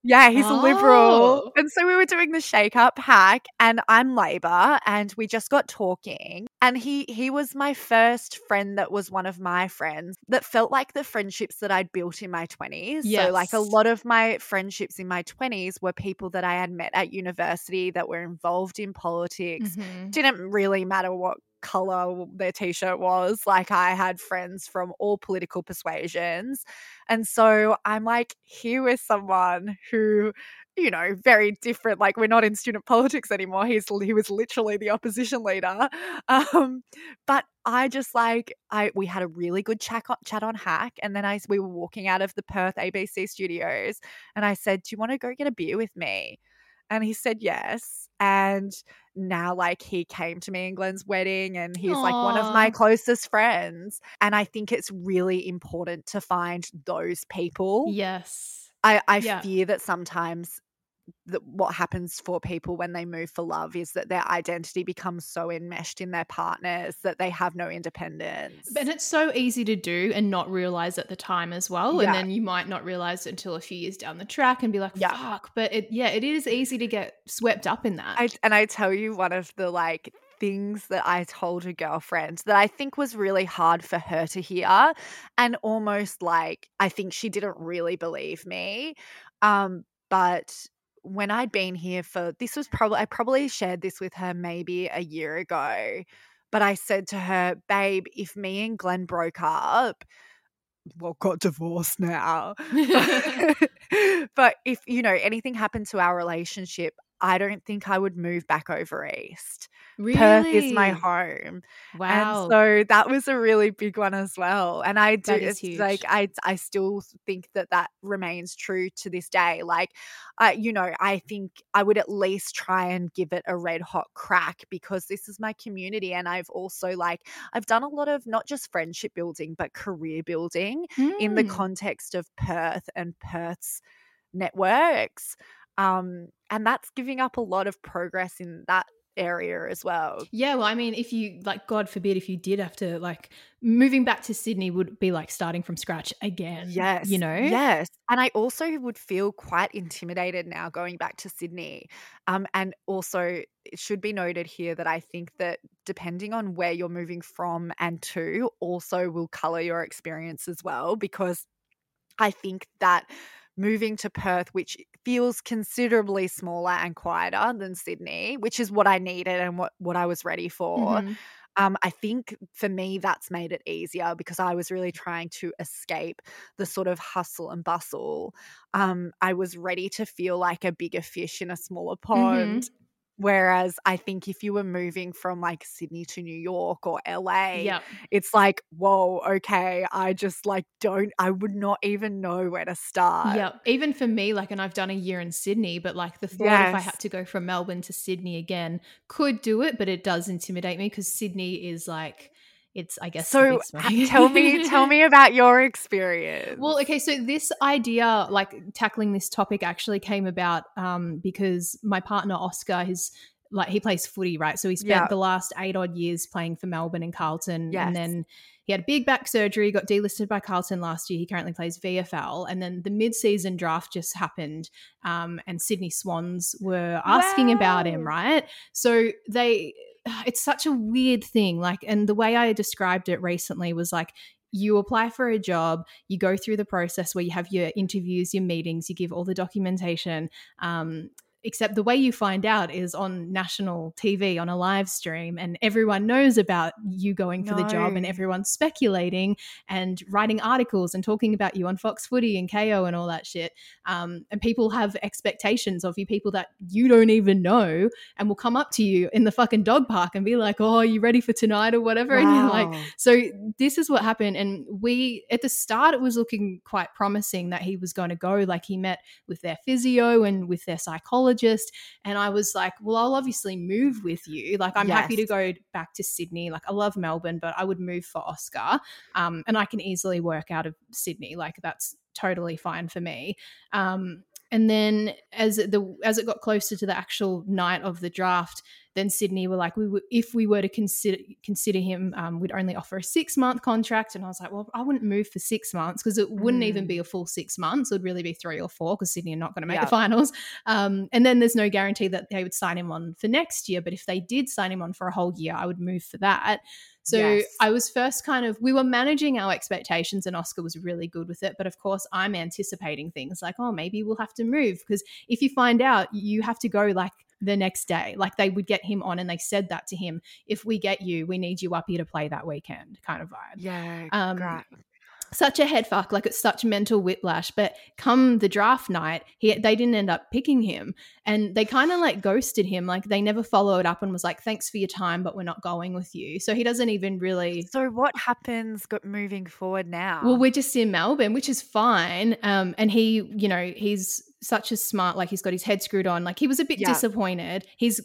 Yeah, he's a Liberal. Oh. And so we were doing the Shake Up hack and I'm Labor and we just got talking and he he was my first friend that was one of my friends that felt like the friendships that I'd built in my twenties. So like a Yes. lot of my friendships in my twenties were people that I had met at university that were involved in politics. Mhm. Didn't really matter what color their t-shirt was. Like I had friends from all political persuasions. And so I'm like here with someone who, you know, very different. Like we're not in student politics anymore. He's he was literally the opposition leader. Um, but I just like I we had a really good chat on, chat on Hack, and then I we were walking out of the Perth A B C studios, and I said, "Do you want to go get a beer with me?" And he said yes. And now like he came to me in Glenn's wedding and he's like one of my Aw. closest friends. And I think it's really important to find those people. Yes. I, I Yeah. fear that sometimes that what happens for people when they move for love is that their identity becomes so enmeshed in their partners that they have no independence. And it's so easy to do and not realize at the time as well. Yeah. And then you might not realize it until a few years down the track and be like, Yeah. fuck. But it, yeah, it is easy to get swept up in that. I, and I tell you, one of the like things that I told a girlfriend that I think was really hard for her to hear, and almost like I think she didn't really believe me. Um, but when I'd been here for this was probably I probably shared this with her maybe a year ago. But I said to her, babe, if me and Glenn broke up, well, got divorced now. But, but if, you know, anything happened to our relationship, I don't think I would move back over east. Really? Perth is my home. Wow. And so that was a really big one as well. And I do, That is it's huge. like, I, I still think that that remains true to this day. Like, I, you know, I think I would at least try and give it a red hot crack because this is my community. And I've also like, I've done a lot of not just friendship building, but career building in the Mm. context of Perth and Perth's networks. Um, and that's giving up a lot of progress in that area as well. Yeah, well, I mean, if you, like, God forbid, if you did have to, like, moving back to Sydney would be like starting from scratch again. Yes. You know? Yes. And I also would feel quite intimidated now going back to Sydney. Um, and also, it should be noted here that I think that depending on where you're moving from and to also will colour your experience as well, because I think that moving to Perth, which feels considerably smaller and quieter than Sydney, which is what I needed and what, what I was ready for. Mhm. Um, I think for me, that's made it easier because I was really trying to escape the sort of hustle and bustle. Um, I was ready to feel like a bigger fish in a smaller pond. Mhm. Whereas I think if you were moving from like Sydney to New York or L A, Yep. it's like, whoa, okay, I just like don't, I would not even know where to start. Yeah, even for me, like, and I've done a year in Sydney, but like the thought if I Yes. had to go from Melbourne to Sydney again could do it, but it does intimidate me because Sydney is like, it's, I guess, the So big ha- smoke. tell me, tell me about your experience. Well, okay, so this idea, like tackling this topic, actually came about um, because my partner Oscar, his like he plays footy, right? So he spent Yeah. the last eight odd years playing for Melbourne and Carlton, Yes. and then he had a big back surgery, got delisted by Carlton last year. He currently plays V F L, and then the mid-season draft just happened, um, and Sydney Swans were asking about him, Wow. right? So they. It's such a weird thing. Like, and the way I described it recently was like, you apply for a job, you go through the process where you have your interviews, your meetings, you give all the documentation. Um, except the way you find out is on national T V on a live stream, and everyone knows about you going for the job, and No. everyone's speculating and writing articles and talking about you on Fox Footy and K O and all that shit. Um, and people have expectations of you, people that you don't even know, and will come up to you in the fucking dog park and be like, oh, are you ready for tonight or whatever? And you're like, Wow. so this is what happened. And we, at the start, it was looking quite promising that he was going to go. Like, he met with their physio and with their psychologist. And I was like, well, I'll obviously move with you. Like, I'm happy to Yes. go back to Sydney. Like, I love Melbourne, but I would move for Oscar. Um, and I can easily work out of Sydney. Like, that's totally fine for me. Um, and then as the as it got closer to the actual night of the draft, then Sydney were like, we would, if we were to consider consider him, um, we'd only offer a six month contract. And I was like, well, I wouldn't move for six months because it wouldn't Mm. even be a full six months. It would really be three or four because Sydney are not going to make Yep. the finals. Um, and then there's no guarantee that they would sign him on for next year. But if they did sign him on for a whole year, I would move for that. So Yes. I was first kind of, we were managing our expectations and Oscar was really good with it. But of course, I'm anticipating things like, oh, maybe we'll have to move. Because if you find out, you have to go like the next day. Like they would get him on and they said that to him. If we get you, we need you up here to play that weekend kind of vibe. Yeah, Um, great. Such a head fuck, like it's such mental whiplash. But come the draft night, he they didn't end up picking him, and they kind of like ghosted him. Like they never followed up and was like, "Thanks for your time, but we're not going with you." So he doesn't even really. So what happens go- moving forward now? Well, we're just in Melbourne, which is fine. Um, and he, you know, he's such a smart. Like he's got his head screwed on. Like he was a bit Yeah. disappointed. His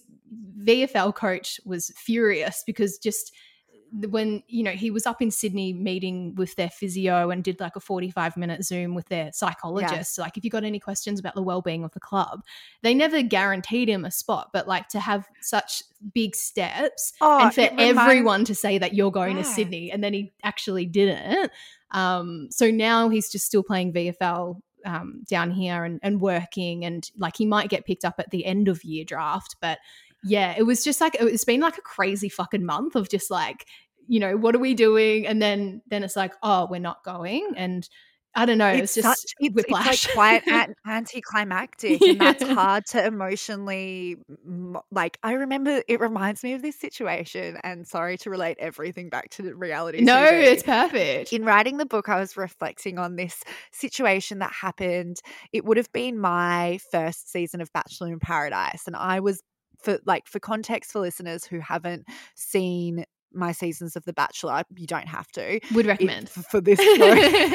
V F L coach was furious because just. When, you know, he was up in Sydney meeting with their physio and did like a forty-five minute Zoom with their psychologist. Yeah. Like, if you got any questions about the well-being of the club, they never guaranteed him a spot, but like to have such big steps Oh, and for it reminds- everyone to say that you're going Yeah. to Sydney, and then he actually didn't. Um, so now he's just still playing V F L um, down here and, and working, and like he might get picked up at the end of year draft, but yeah, it was just like, it's been like a crazy fucking month of just like, you know, what are we doing? And then then it's like, oh, we're not going. And I don't know, It's it's just such it's, whiplash. it's like quite an- anticlimactic, and that's Yeah. hard to emotionally m- like. I remember it reminds me of this situation, and sorry to relate everything back to the reality. No, T V. it's perfect. In writing the book, I was reflecting on this situation that happened. It would have been my first season of Bachelor in Paradise, and I was for like for context for listeners who haven't seen my seasons of The Bachelor, you don't have to. Would It- recommend. f- for this show.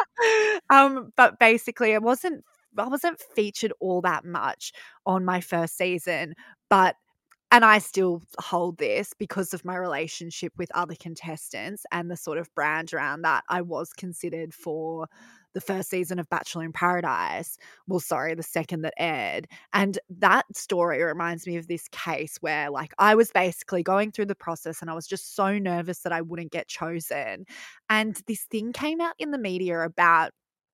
um, but basically, I wasn't I wasn't featured all that much on my first season, but. And I still hold this because of my relationship with other contestants and the sort of brand around that. I was considered for the first season of Bachelor in Paradise. Well, sorry, the second that aired. And that story reminds me of this case where, like, I was basically going through the process and I was just so nervous that I wouldn't get chosen. And this thing came out in the media about,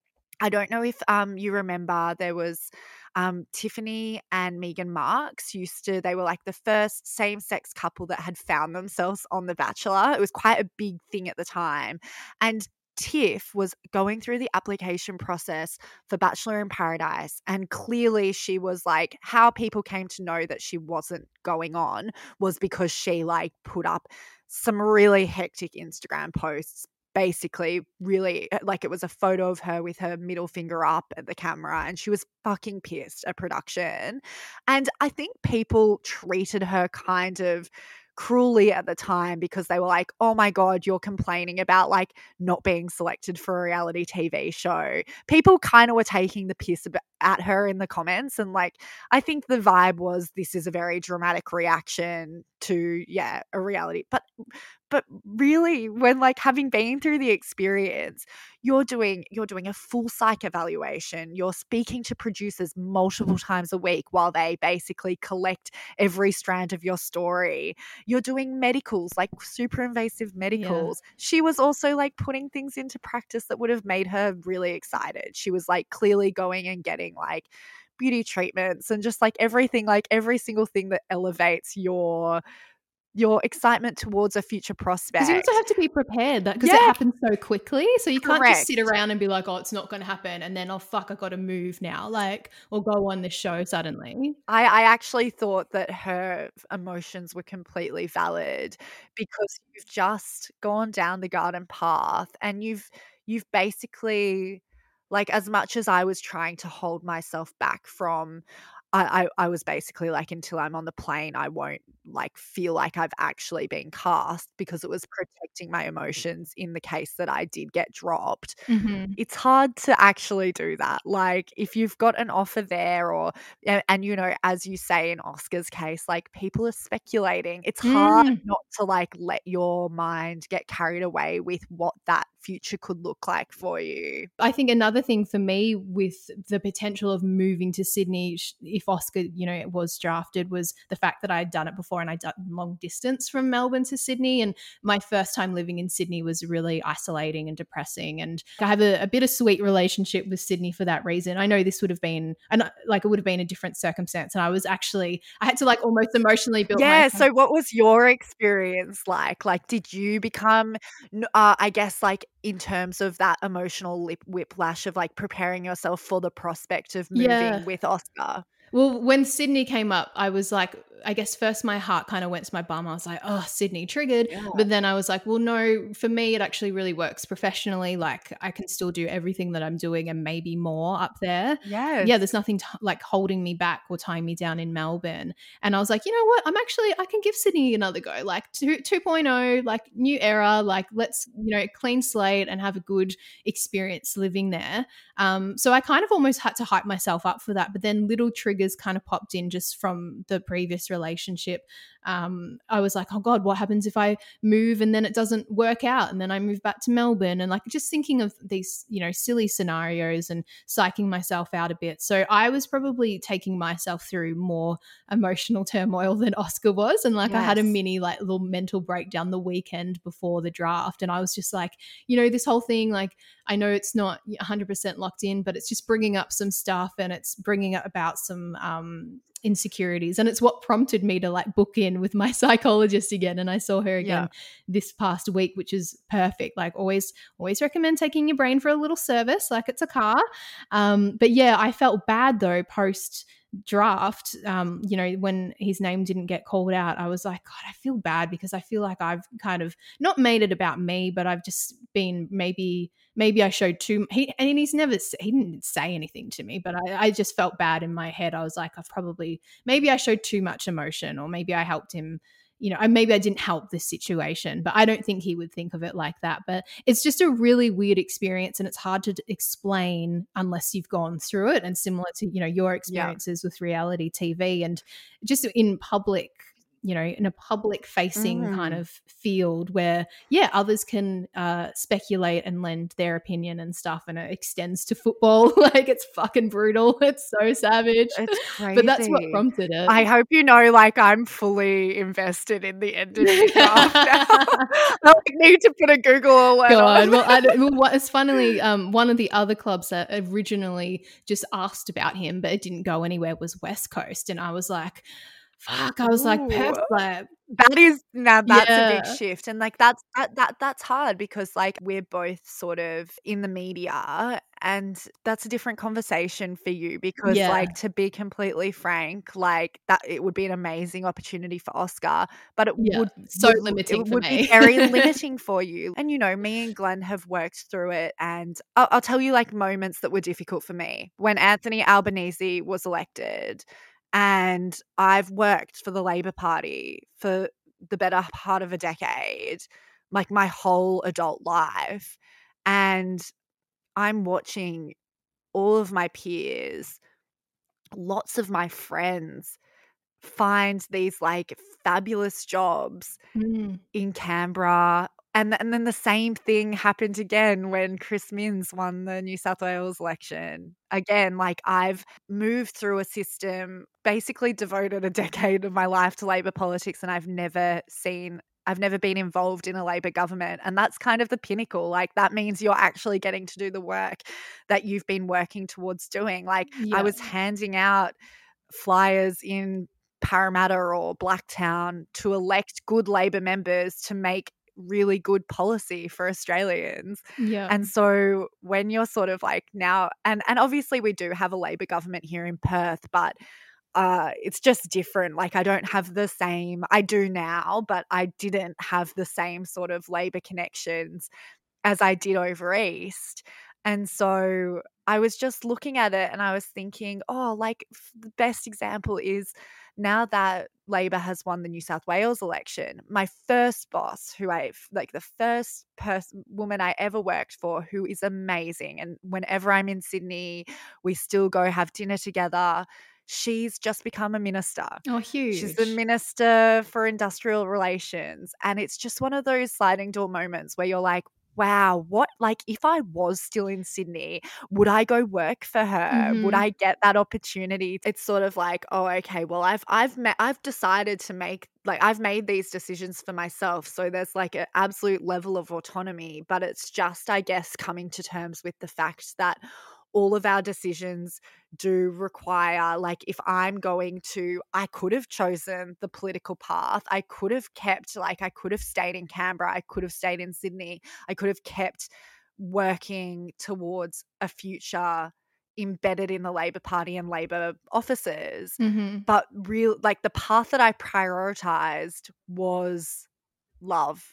I don't know if um you remember, there was um Tiffany and Meghan Markle used to, they were like the first same-sex couple that had found themselves on The Bachelor. It was quite a big thing at the time. And Tiff was going through the application process for Bachelor in Paradise, and clearly she was like, how people came to know that she wasn't going on was because she like put up some really hectic Instagram posts, basically really like it was a photo of her with her middle finger up at the camera, and she was fucking pissed at production. And I think people treated her kind of cruelly at the time because they were like, oh my God, you're complaining about like not being selected for a reality T V show. People kind of were taking the piss at her in the comments. And like, I think the vibe was, this is a very dramatic reaction to, yeah, a reality. But But really, when like having been through the experience, you're doing you're doing a full psych evaluation. You're speaking to producers multiple times a week while they basically collect every strand of your story. You're doing medicals, like super invasive medicals. Yeah. She was also like putting things into practice that would have made her really excited. She was like clearly going and getting like beauty treatments and just like everything, like every single thing that elevates your your excitement towards a future prospect. Because you also have to be prepared that because Yeah. it happens so quickly. So you can't Correct. just sit around and be like, oh, it's not going to happen. And then, oh, fuck, I got to move now. Like, or go on this show suddenly. I, I actually thought that her emotions were completely valid because you've just gone down the garden path and you've you've basically, like, as much as I was trying to hold myself back from, I, I, I was basically like, until I'm on the plane, I won't like feel like I've actually been cast, because it was protecting my emotions in the case that I did get dropped. Mm-hmm. It's hard to actually do that. Like, if you've got an offer there, or and, and you know, as you say in Oscar's case, like, people are speculating. It's hard Mm. not to like let your mind get carried away with what that future could look like for you. I think another thing for me with the potential of moving to Sydney, if if Oscar, you know, was drafted was the fact that I had done it before and I'd done long distance from Melbourne to Sydney. And my first time living in Sydney was really isolating and depressing. And I have a, a bittersweet relationship with Sydney for that reason. I know this would have been, and like it would have been a different circumstance. And I was actually, I had to like almost emotionally build Yeah. myself. So what was your experience like? Like, did you become, n- uh, I guess, like in terms of that emotional lip whiplash of like preparing yourself for the prospect of moving Yeah. with Oscar? Well, when Sydney came up, I was like, I guess first my heart kind of went to my bum. I was like, oh, Sydney triggered. Yeah. But then I was like, well, no, for me, it actually really works professionally. Like I can still do everything that I'm doing and maybe more up there. Yes. Yeah, there's nothing t- like holding me back or tying me down in Melbourne. And I was like, you know what? I'm actually, I can give Sydney another go. Like two, 2.0, like new era, like let's, you know, clean slate and have a good experience living there. Um, so I kind of almost had to hype myself up for that. But then little triggers kind of popped in just from the previous relationship. Um, I was like, oh God, what happens if I move and then it doesn't work out and then I move back to Melbourne? And like just thinking of these, you know, silly scenarios and psyching myself out a bit. So I was probably taking myself through more emotional turmoil than Oscar was. And like I had a Yes. mini like little mental breakdown the weekend before the draft. And I was just like, you know, this whole thing, like I know it's not one hundred percent locked in, but it's just bringing up some stuff and it's bringing about some um, insecurities. And it's what prompted me to like book in with my psychologist again. And I saw her again Yeah. this past week, which is perfect. Like always, always recommend taking your brain for a little service, like it's a car. Um, but yeah, I felt bad though post draft, um, you know, when his name didn't get called out, I was like, God, I feel bad because I feel like I've kind of not made it about me, but I've just been maybe, maybe I showed too, he, and he's never, he didn't say anything to me, but I, I just felt bad in my head. I was like, I've probably, maybe I showed too much emotion or maybe I helped him, you know, and maybe I didn't help this situation, but I don't think he would think of it like that. But it's just a really weird experience and it's hard to d- explain unless you've gone through it. And similar to, you know, your experiences with reality T V and just in public, you know, in a public facing Mm. kind of field where, yeah, others can uh, speculate and lend their opinion and stuff. And it extends to football. Like it's fucking brutal. It's so savage. It's crazy. But that's what prompted it. I hope you know, like, I'm fully invested in the end of the draft now. I like, need to put a Google alert God, on. well, I, well, what, it's funnily um, one of the other clubs that originally just asked about him, but it didn't go anywhere was West Coast, and I was like, "Fuck!" I was like, Ooh. "Perth, like, That is now that's a Yeah. big shift. And like that's that that that's hard because like we're both sort of in the media and that's a different conversation for you because Yeah. like to be completely frank, like that it would be an amazing opportunity for Oscar, but it Yeah, would so would- limiting it for would me. be very limiting for you. And you know, me and Glenn have worked through it and I'll, I'll tell you like moments that were difficult for me when Anthony Albanese was elected. And I've worked for the Labor Party for the better part of a decade, like my whole adult life. And I'm watching all of my peers, lots of my friends find these like fabulous jobs Mm. in Canberra. And, and then the same thing happened again when Chris Minns won the New South Wales election. Again, like I've moved through a system, basically devoted a decade of my life to Labor politics, and I've never seen, I've never been involved in a Labor government. And that's kind of the pinnacle. Like that means you're actually getting to do the work that you've been working towards doing. Like Yeah. I was handing out flyers in Parramatta or Blacktown to elect good Labor members to make really good policy for Australians. Yeah. And so when you're sort of like now, and, and obviously we do have a Labor government here in Perth, but uh, it's just different. Like I don't have the same, I do now, but I didn't have the same sort of Labor connections as I did over East. And so I was just looking at it and I was thinking, oh, like f- the best example is now that Labor has won the New South Wales election, my first boss, who I like the first person, woman I ever worked for, who is amazing. And whenever I'm in Sydney, we still go have dinner together. She's just become a minister. Oh, huge. She's the Minister for Industrial Relations. And it's just one of those sliding door moments where you're like, wow, what, like, if I was still in Sydney, would I go work for her? Mm-hmm. Would I get that opportunity? It's sort of like, oh, okay, well, I've I've met, I've decided to make, like, I've made these decisions for myself. So there's like an absolute level of autonomy, but it's just, I guess, coming to terms with the fact that all of our decisions do require, like, if I'm going to, I could have chosen the political path. I could have kept, like, I could have stayed in Canberra. I could have stayed in Sydney. I could have kept working towards a future embedded in the Labor Party and Labor offices. Mm-hmm. But real, like, the path that I prioritized was love.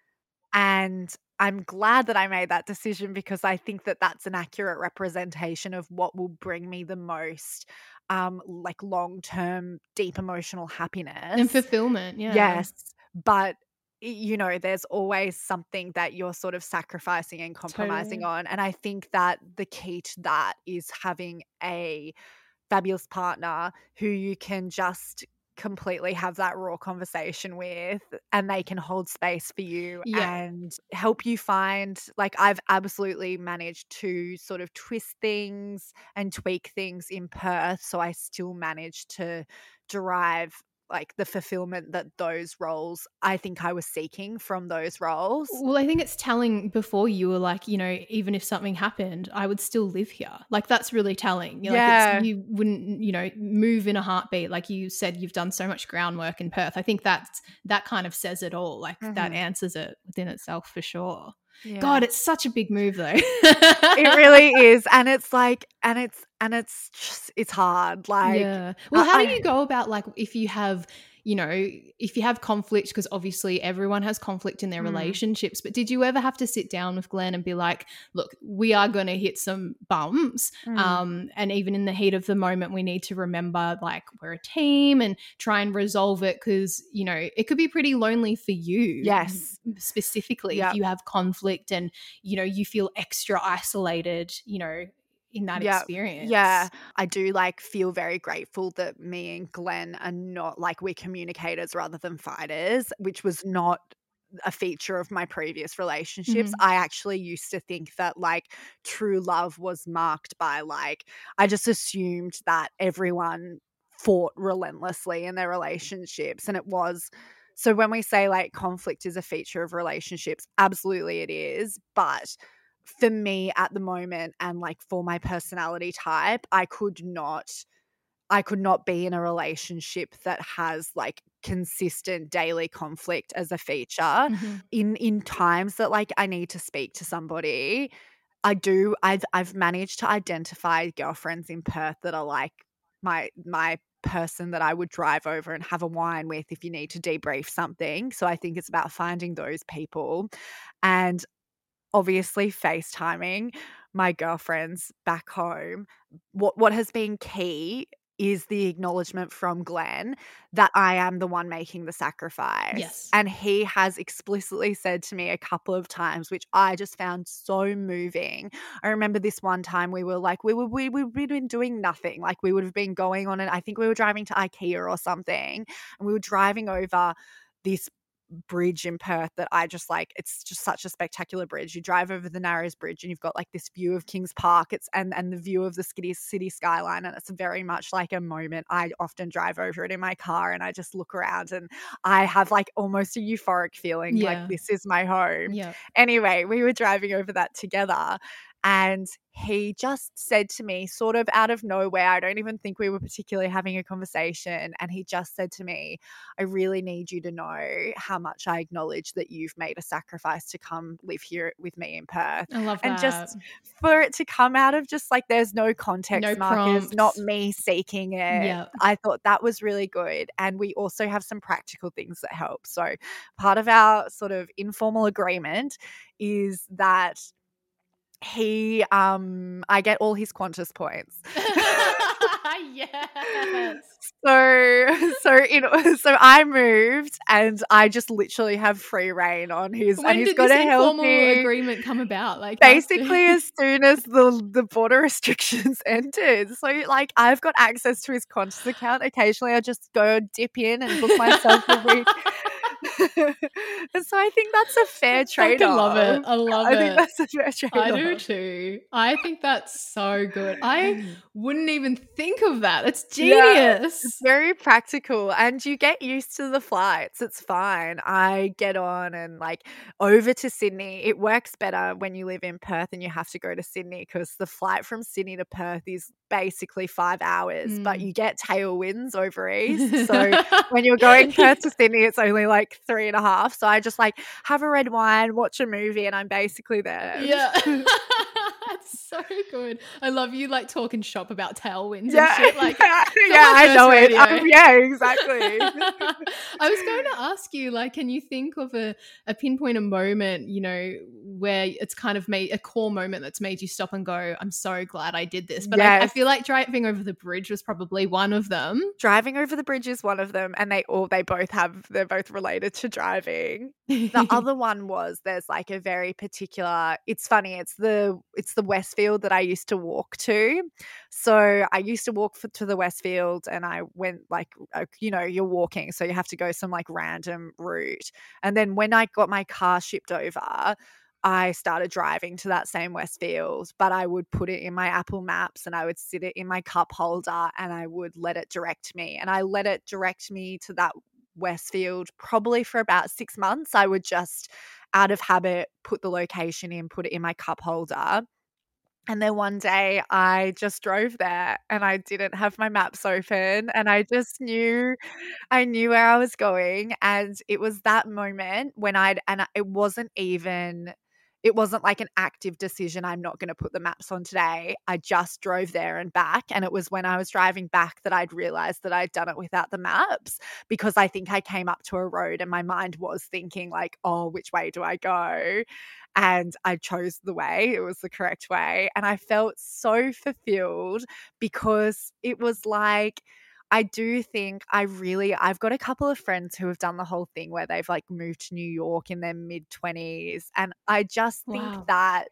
And I'm glad that I made that decision, because I think that that's an accurate representation of what will bring me the most, um, like, long-term, deep emotional happiness. And fulfillment, yeah. Yes, but, you know, there's always something that you're sort of sacrificing and compromising Totally. on. And I think that the key to that is having a fabulous partner who you can just completely have that raw conversation with, and they can hold space for you Yeah. and help you find, like, I've absolutely managed to sort of twist things and tweak things in Perth, so I still manage to derive, like, the fulfillment that those roles, I think I was seeking from those roles. Well, I think it's telling. Before, you were like, you know, even if something happened, I would still live here. Like, that's really telling. You're Yeah. Like, it's, you wouldn't, you know, move in a heartbeat. Like you said, you've done so much groundwork in Perth. I think that's, that kind of says it all. Like, Mhm. that answers it within itself for sure. Yeah. God, it's such a big move though. It really is. And it's like, and it's, and it's just, it's hard. Like, yeah. Well, I- how do I- you go about, like, if you have, you know, if you have conflict, because obviously everyone has conflict in their Mm. relationships, but did you ever have to sit down with Glenn and be like, look, we are going to hit some bumps. Mm. Um, and even in the heat of the moment, we need to remember, like, we're a team and try and resolve it, because, you know, it could be pretty lonely for you. Yes. Specifically, Yep. if you have conflict and, you know, you feel extra isolated, you know, in that Yeah, experience. Yeah, I do, like, feel very grateful that me and Glenn are not, like, we're communicators rather than fighters, which was not a feature of my previous relationships. Mhm. I actually used to think that, like, true love was marked by, like, I just assumed that everyone fought relentlessly in their relationships, and it was. So when we say, like, conflict is a feature of relationships, absolutely it is, but for me at the moment, and, like, for my personality type, I could not I could not be in a relationship that has, like, consistent daily conflict as a feature. Mhm. In in times that, like, I need to speak to somebody, I do I've I've managed to identify girlfriends in Perth that are, like, my my person that I would drive over and have a wine with if you need to debrief something. So I think it's about finding those people, and obviously FaceTiming my girlfriends back home. What what has been key is the acknowledgement from Glenn that I am the one making the sacrifice. Yes. And he has explicitly said to me a couple of times, which I just found so moving. I remember this one time we were like, we were we we we'd been doing nothing. Like, we would have been going on, and I think we were driving to IKEA or something, and we were driving over this bridge in Perth that I just, like, it's just such a spectacular bridge. You drive over the Narrows Bridge and you've got, like, this view of Kings Park, it's and and the view of the city, city skyline, and it's very much like a moment. I often drive over it in my car and I just look around and I have, like, almost a euphoric feeling, Yeah. like, this is my home. Yeah. Anyway, we were driving over that together, and he just said to me, sort of out of nowhere, I don't even think we were particularly having a conversation, and he just said to me, I really need you to know how much I acknowledge that you've made a sacrifice to come live here with me in Perth. I love And that. just for it to come out of just, like, there's no context No markers, prompts. not me seeking it. Yeah. I thought that was really good. And we also have some practical things that help. So part of our sort of informal agreement is that he, um, I get all his Qantas points. Yes. So, so in, so I moved, and I just literally have free reign on his, When and he's did got this to help informal me. agreement come about? Like, how Basically, soon- as soon as the the border restrictions ended, so, like, I've got access to his Qantas account. Occasionally, I just go dip in and book myself a week. And so I think that's a fair trade-off. I love it. I love I it. I think that's a fair trade-off. I do too. I think that's so good. I wouldn't even think of that. It's genius. Yeah, it's very practical, and you get used to the flights. It's fine. I get on and like over to Sydney. It works better when you live in Perth and you have to go to Sydney because the flight from Sydney to Perth is basically five hours, mm. but you get tailwinds over east. So when you're going Perth to Sydney, it's only like three and a half. So I just like have a red wine, watch a movie, and I'm basically there. Yeah. That's so good. I love you like talking shop about tailwinds yeah. and shit. Like, yeah, yeah I know radio. it. Um, yeah, exactly. I was going to ask you, like, can you think of a, a pinpoint a moment, you know, where it's kind of made a core moment that's made you stop and go, I'm so glad I did this. But yes. I, I feel like driving over the bridge was probably one of them. Driving over the bridge is one of them, and they all they both have they're both related to driving. The other one was there's like a very particular, it's funny, it's the it's the Westfield that I used to walk to. So I used to walk for, to the Westfield, and I went like, you know, you're walking, so you have to go some like random route. And then when I got my car shipped over, I started driving to that same Westfield, but I would put it in my Apple Maps and I would sit it in my cup holder and I would let it direct me. And I let it direct me to that Westfield probably for about six months. I would just, out of habit, put the location in, put it in my cup holder. And then one day I just drove there and I didn't have my maps open and I just knew, I knew where I was going. And it was that moment when I'd, and it wasn't even, it wasn't like an active decision. I'm not going to put the maps on today. I just drove there and back. And it was when I was driving back that I'd realized that I'd done it without the maps, because I think I came up to a road and my mind was thinking like, oh, which way do I go? And I chose the way. It was the correct way. And I felt so fulfilled because it was like, I do think I really, I've got a couple of friends who have done the whole thing where they've like moved to New York in their mid twenties. And I just think wow. that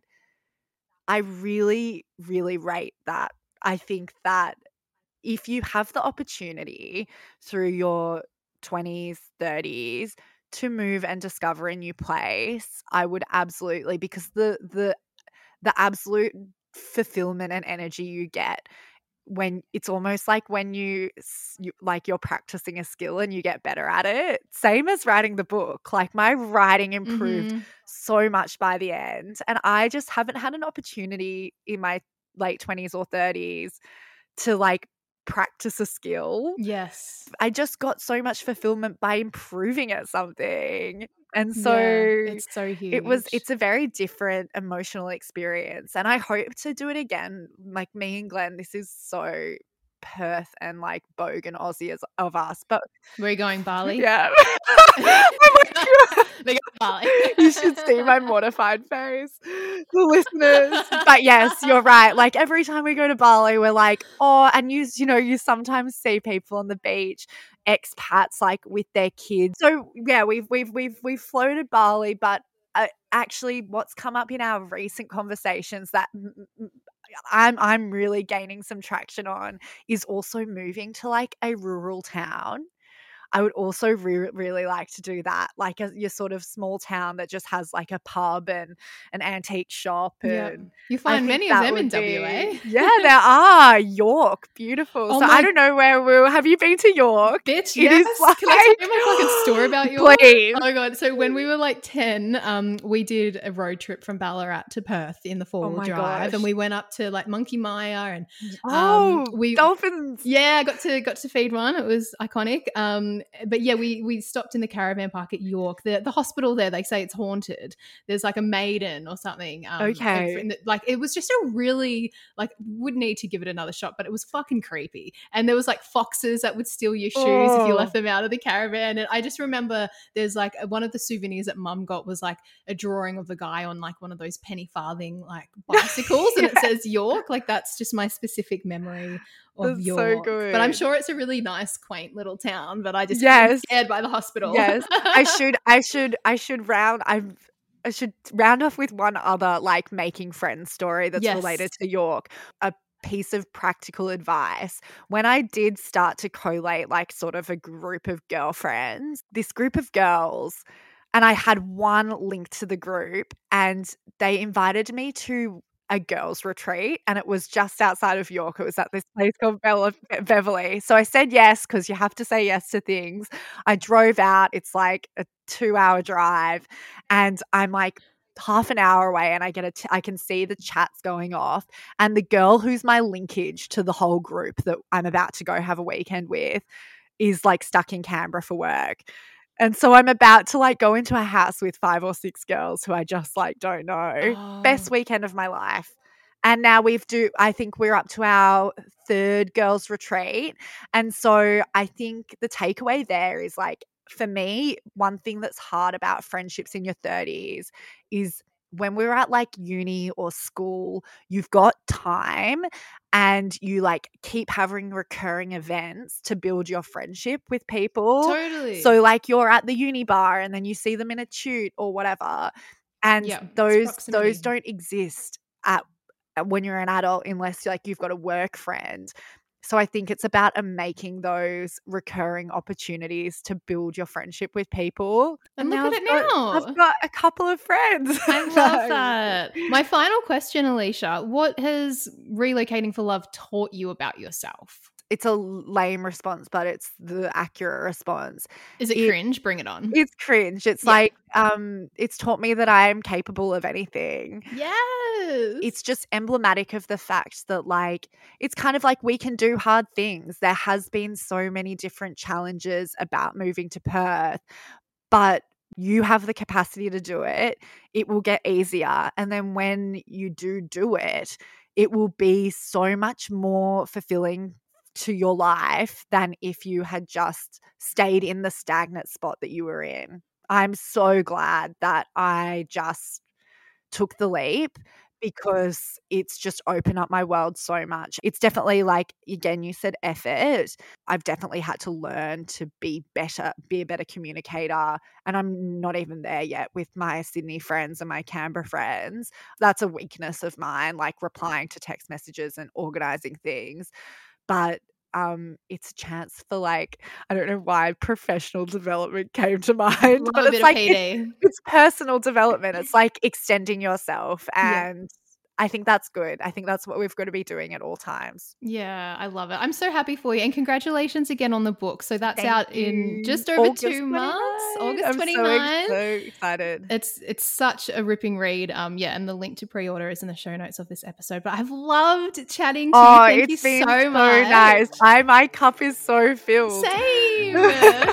I really, really rate that. I think that if you have the opportunity through your twenties, thirties, to move and discover a new place, I would absolutely, because the the the absolute fulfillment and energy you get when it's almost like when you, you like you're practicing a skill and you get better at it, same as writing the book. Like my writing improved mm-hmm. so much by the end, and I just haven't had an opportunity in my late twenties or thirties to like practice a skill. Yes. I just got so much fulfillment by improving at something. And so yeah, it's so huge. It was it's a very different emotional experience. And I hope to do it again. Like me and Glenn, this is so Perth and like Bogue and Aussie as, of us. But we're going Bali. Yeah. Oh my God. They go Bali. You should see my mortified face, the listeners. But yes, you're right. Like every time we go to Bali, we're like, oh, and you, you know, you sometimes see people on the beach, expats like with their kids. So yeah, we've we've we've we've floated Bali, but uh, actually, what's come up in our recent conversations that I'm I'm really gaining some traction on is also moving to like a rural town. I would also re- really like to do that, like a, your sort of small town that just has like a pub and an antique shop. And yep. You find many of them in be, W A. Yeah, there are. York, beautiful. Oh so my... I don't know where we'll. Have you been to York? Bitch, it yes. Is like... Can I tell you my fucking story about York? Please. Oh my God. So when we were like ten, um, we did a road trip from Ballarat to Perth in the four-wheel oh drive, gosh. and we went up to like Monkey Mire and um, oh, we dolphins. Yeah, I got to got to feed one. It was iconic. Um, but yeah, we. We stopped in the caravan park at York. The the hospital there, they say it's haunted. There's like a maiden or something. Um, okay. And, like it was just a really like would need to give it another shot, but it was fucking creepy. And there was like foxes that would steal your shoes oh. if you left them out of the caravan. And I just remember there's like one of the souvenirs that Mum got was like a drawing of the guy on like one of those penny farthing like bicycles, yeah. and it says York. Like that's just my specific memory of That's York. So good. But I'm sure it's a really nice, quaint little town. But I just yes. get scared by the hospital. Yes, I should, I should, I should round. I, I should round off with one other like making friends story that's yes. related to York. A piece of practical advice. When I did start to collate like sort of a group of girlfriends, this group of girls, and I had one link to the group, and they invited me to a girls' retreat, and it was just outside of York. It was at this place called Bella, Beverly. So I said yes, because you have to say yes to things. I drove out. It's like a two-hour drive, and I'm like half an hour away, and I get a t- I can see the chats going off, and the girl who's my linkage to the whole group that I'm about to go have a weekend with is like stuck in Canberra for work. And so I'm about to like go into a house with five or six girls who I just like don't know. Oh. Best weekend of my life. And now we've do I think we're up to our third girls retreat. And so I think the takeaway there is like, for me, one thing that's hard about friendships in your thirties is when we're at like uni or school, you've got time and you like keep having recurring events to build your friendship with people. Totally. So like you're at the uni bar and then you see them in a toot or whatever. And Yeah, it's those proximity. those don't exist at when you're an adult unless like you've got a work friend. So I think it's about uh, making those recurring opportunities to build your friendship with people. And look at I've it got- now. I've got a couple of friends. I love that. My final question, Alicia, what has relocating for love taught you about yourself? It's a lame response, but it's the accurate response. Is it, It- cringe? Bring it on. It's cringe. It's Yeah. like um, it's taught me that I am capable of anything. Yes. It's just emblematic of the fact that like it's kind of like we can do hard things. There has been so many different challenges about moving to Perth, but you have the capacity to do it. It will get easier. And then when you do do it, it will be so much more fulfilling to your life than if you had just stayed in the stagnant spot that you were in. I'm so glad that I just took the leap because it's just opened up my world so much. It's definitely like, again, you said effort. I've definitely had to learn to be better, be a better communicator. And I'm not even there yet with my Sydney friends and my Canberra friends. That's a weakness of mine, like replying to text messages and organizing things. But um, it's a chance for like, I don't know why professional development came to mind, Love but a it's bit like of it's, P D. it's personal development. It's like extending yourself, Yeah. and I think that's good. I think that's what we've got to be doing at all times. Yeah, I love it. I'm so happy for you. And congratulations again on the book. So that's Thank out in you. just over August two months. twenty-ninth. August I'm so, twenty-ninth. so excited. It's it's such a ripping read. Um, yeah, and the link to pre-order is in the show notes of this episode. But I've loved chatting to Oh, you. Thank it's you been so so much. nice. I my cup is so filled. Same.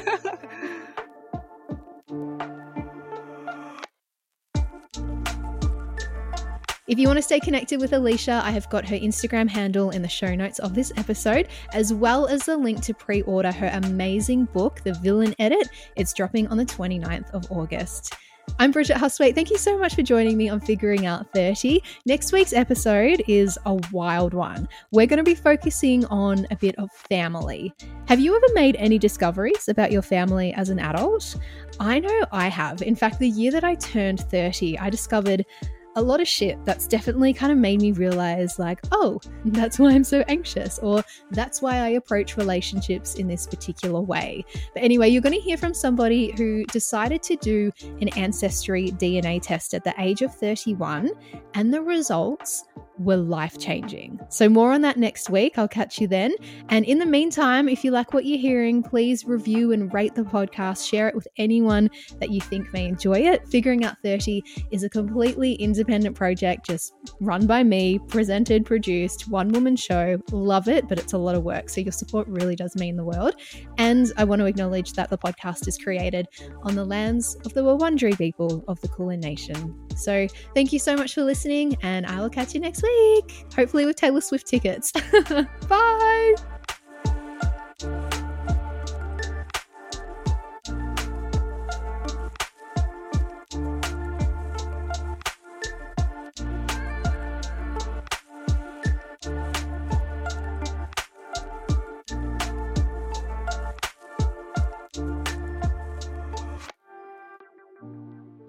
If you want to stay connected with Alicia, I have got her Instagram handle in the show notes of this episode, as well as the link to pre-order her amazing book, The Villain Edit. It's dropping on the twenty-ninth of August. I'm Bridget Hustwaite. Thank you so much for joining me on Figuring Out thirty. Next week's episode is a wild one. We're going to be focusing on a bit of family. Have you ever made any discoveries about your family as an adult? I know I have. In fact, the year that I turned thirty, I discovered a lot of shit that's definitely kind of made me realize like, oh, that's why I'm so anxious, or that's why I approach relationships in this particular way. But anyway, you're going to hear from somebody who decided to do an ancestry D N A test at the age of thirty-one, and the results were life-changing. So more on that next week. I'll catch you then. And in the meantime, if you like what you're hearing, please review and rate the podcast. Share it with anyone that you think may enjoy it. Figuring Out thirty is a completely independent project, just run by me, presented, produced, one-woman show. Love it, but it's a lot of work. So your support really does mean the world. And I want to acknowledge that the podcast is created on the lands of the Wurundjeri people of the Kulin Nation. So thank you so much for listening, and I will catch you next week. Hopefully with Taylor Swift tickets. Bye.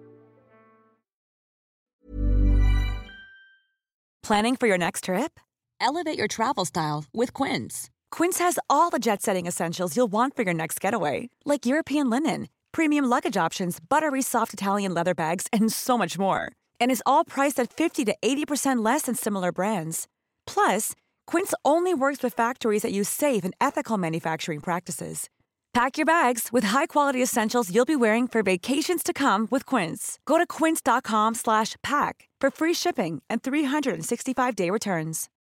Planning for your next trip? Elevate your travel style with Quince. Quince has all the jet-setting essentials you'll want for your next getaway, like European linen, premium luggage options, buttery soft Italian leather bags, and so much more. And is all priced at fifty to eighty percent less than similar brands. Plus, Quince only works with factories that use safe and ethical manufacturing practices. Pack your bags with high-quality essentials you'll be wearing for vacations to come with Quince. Go to quince.com slash pack for free shipping and three sixty-five day returns.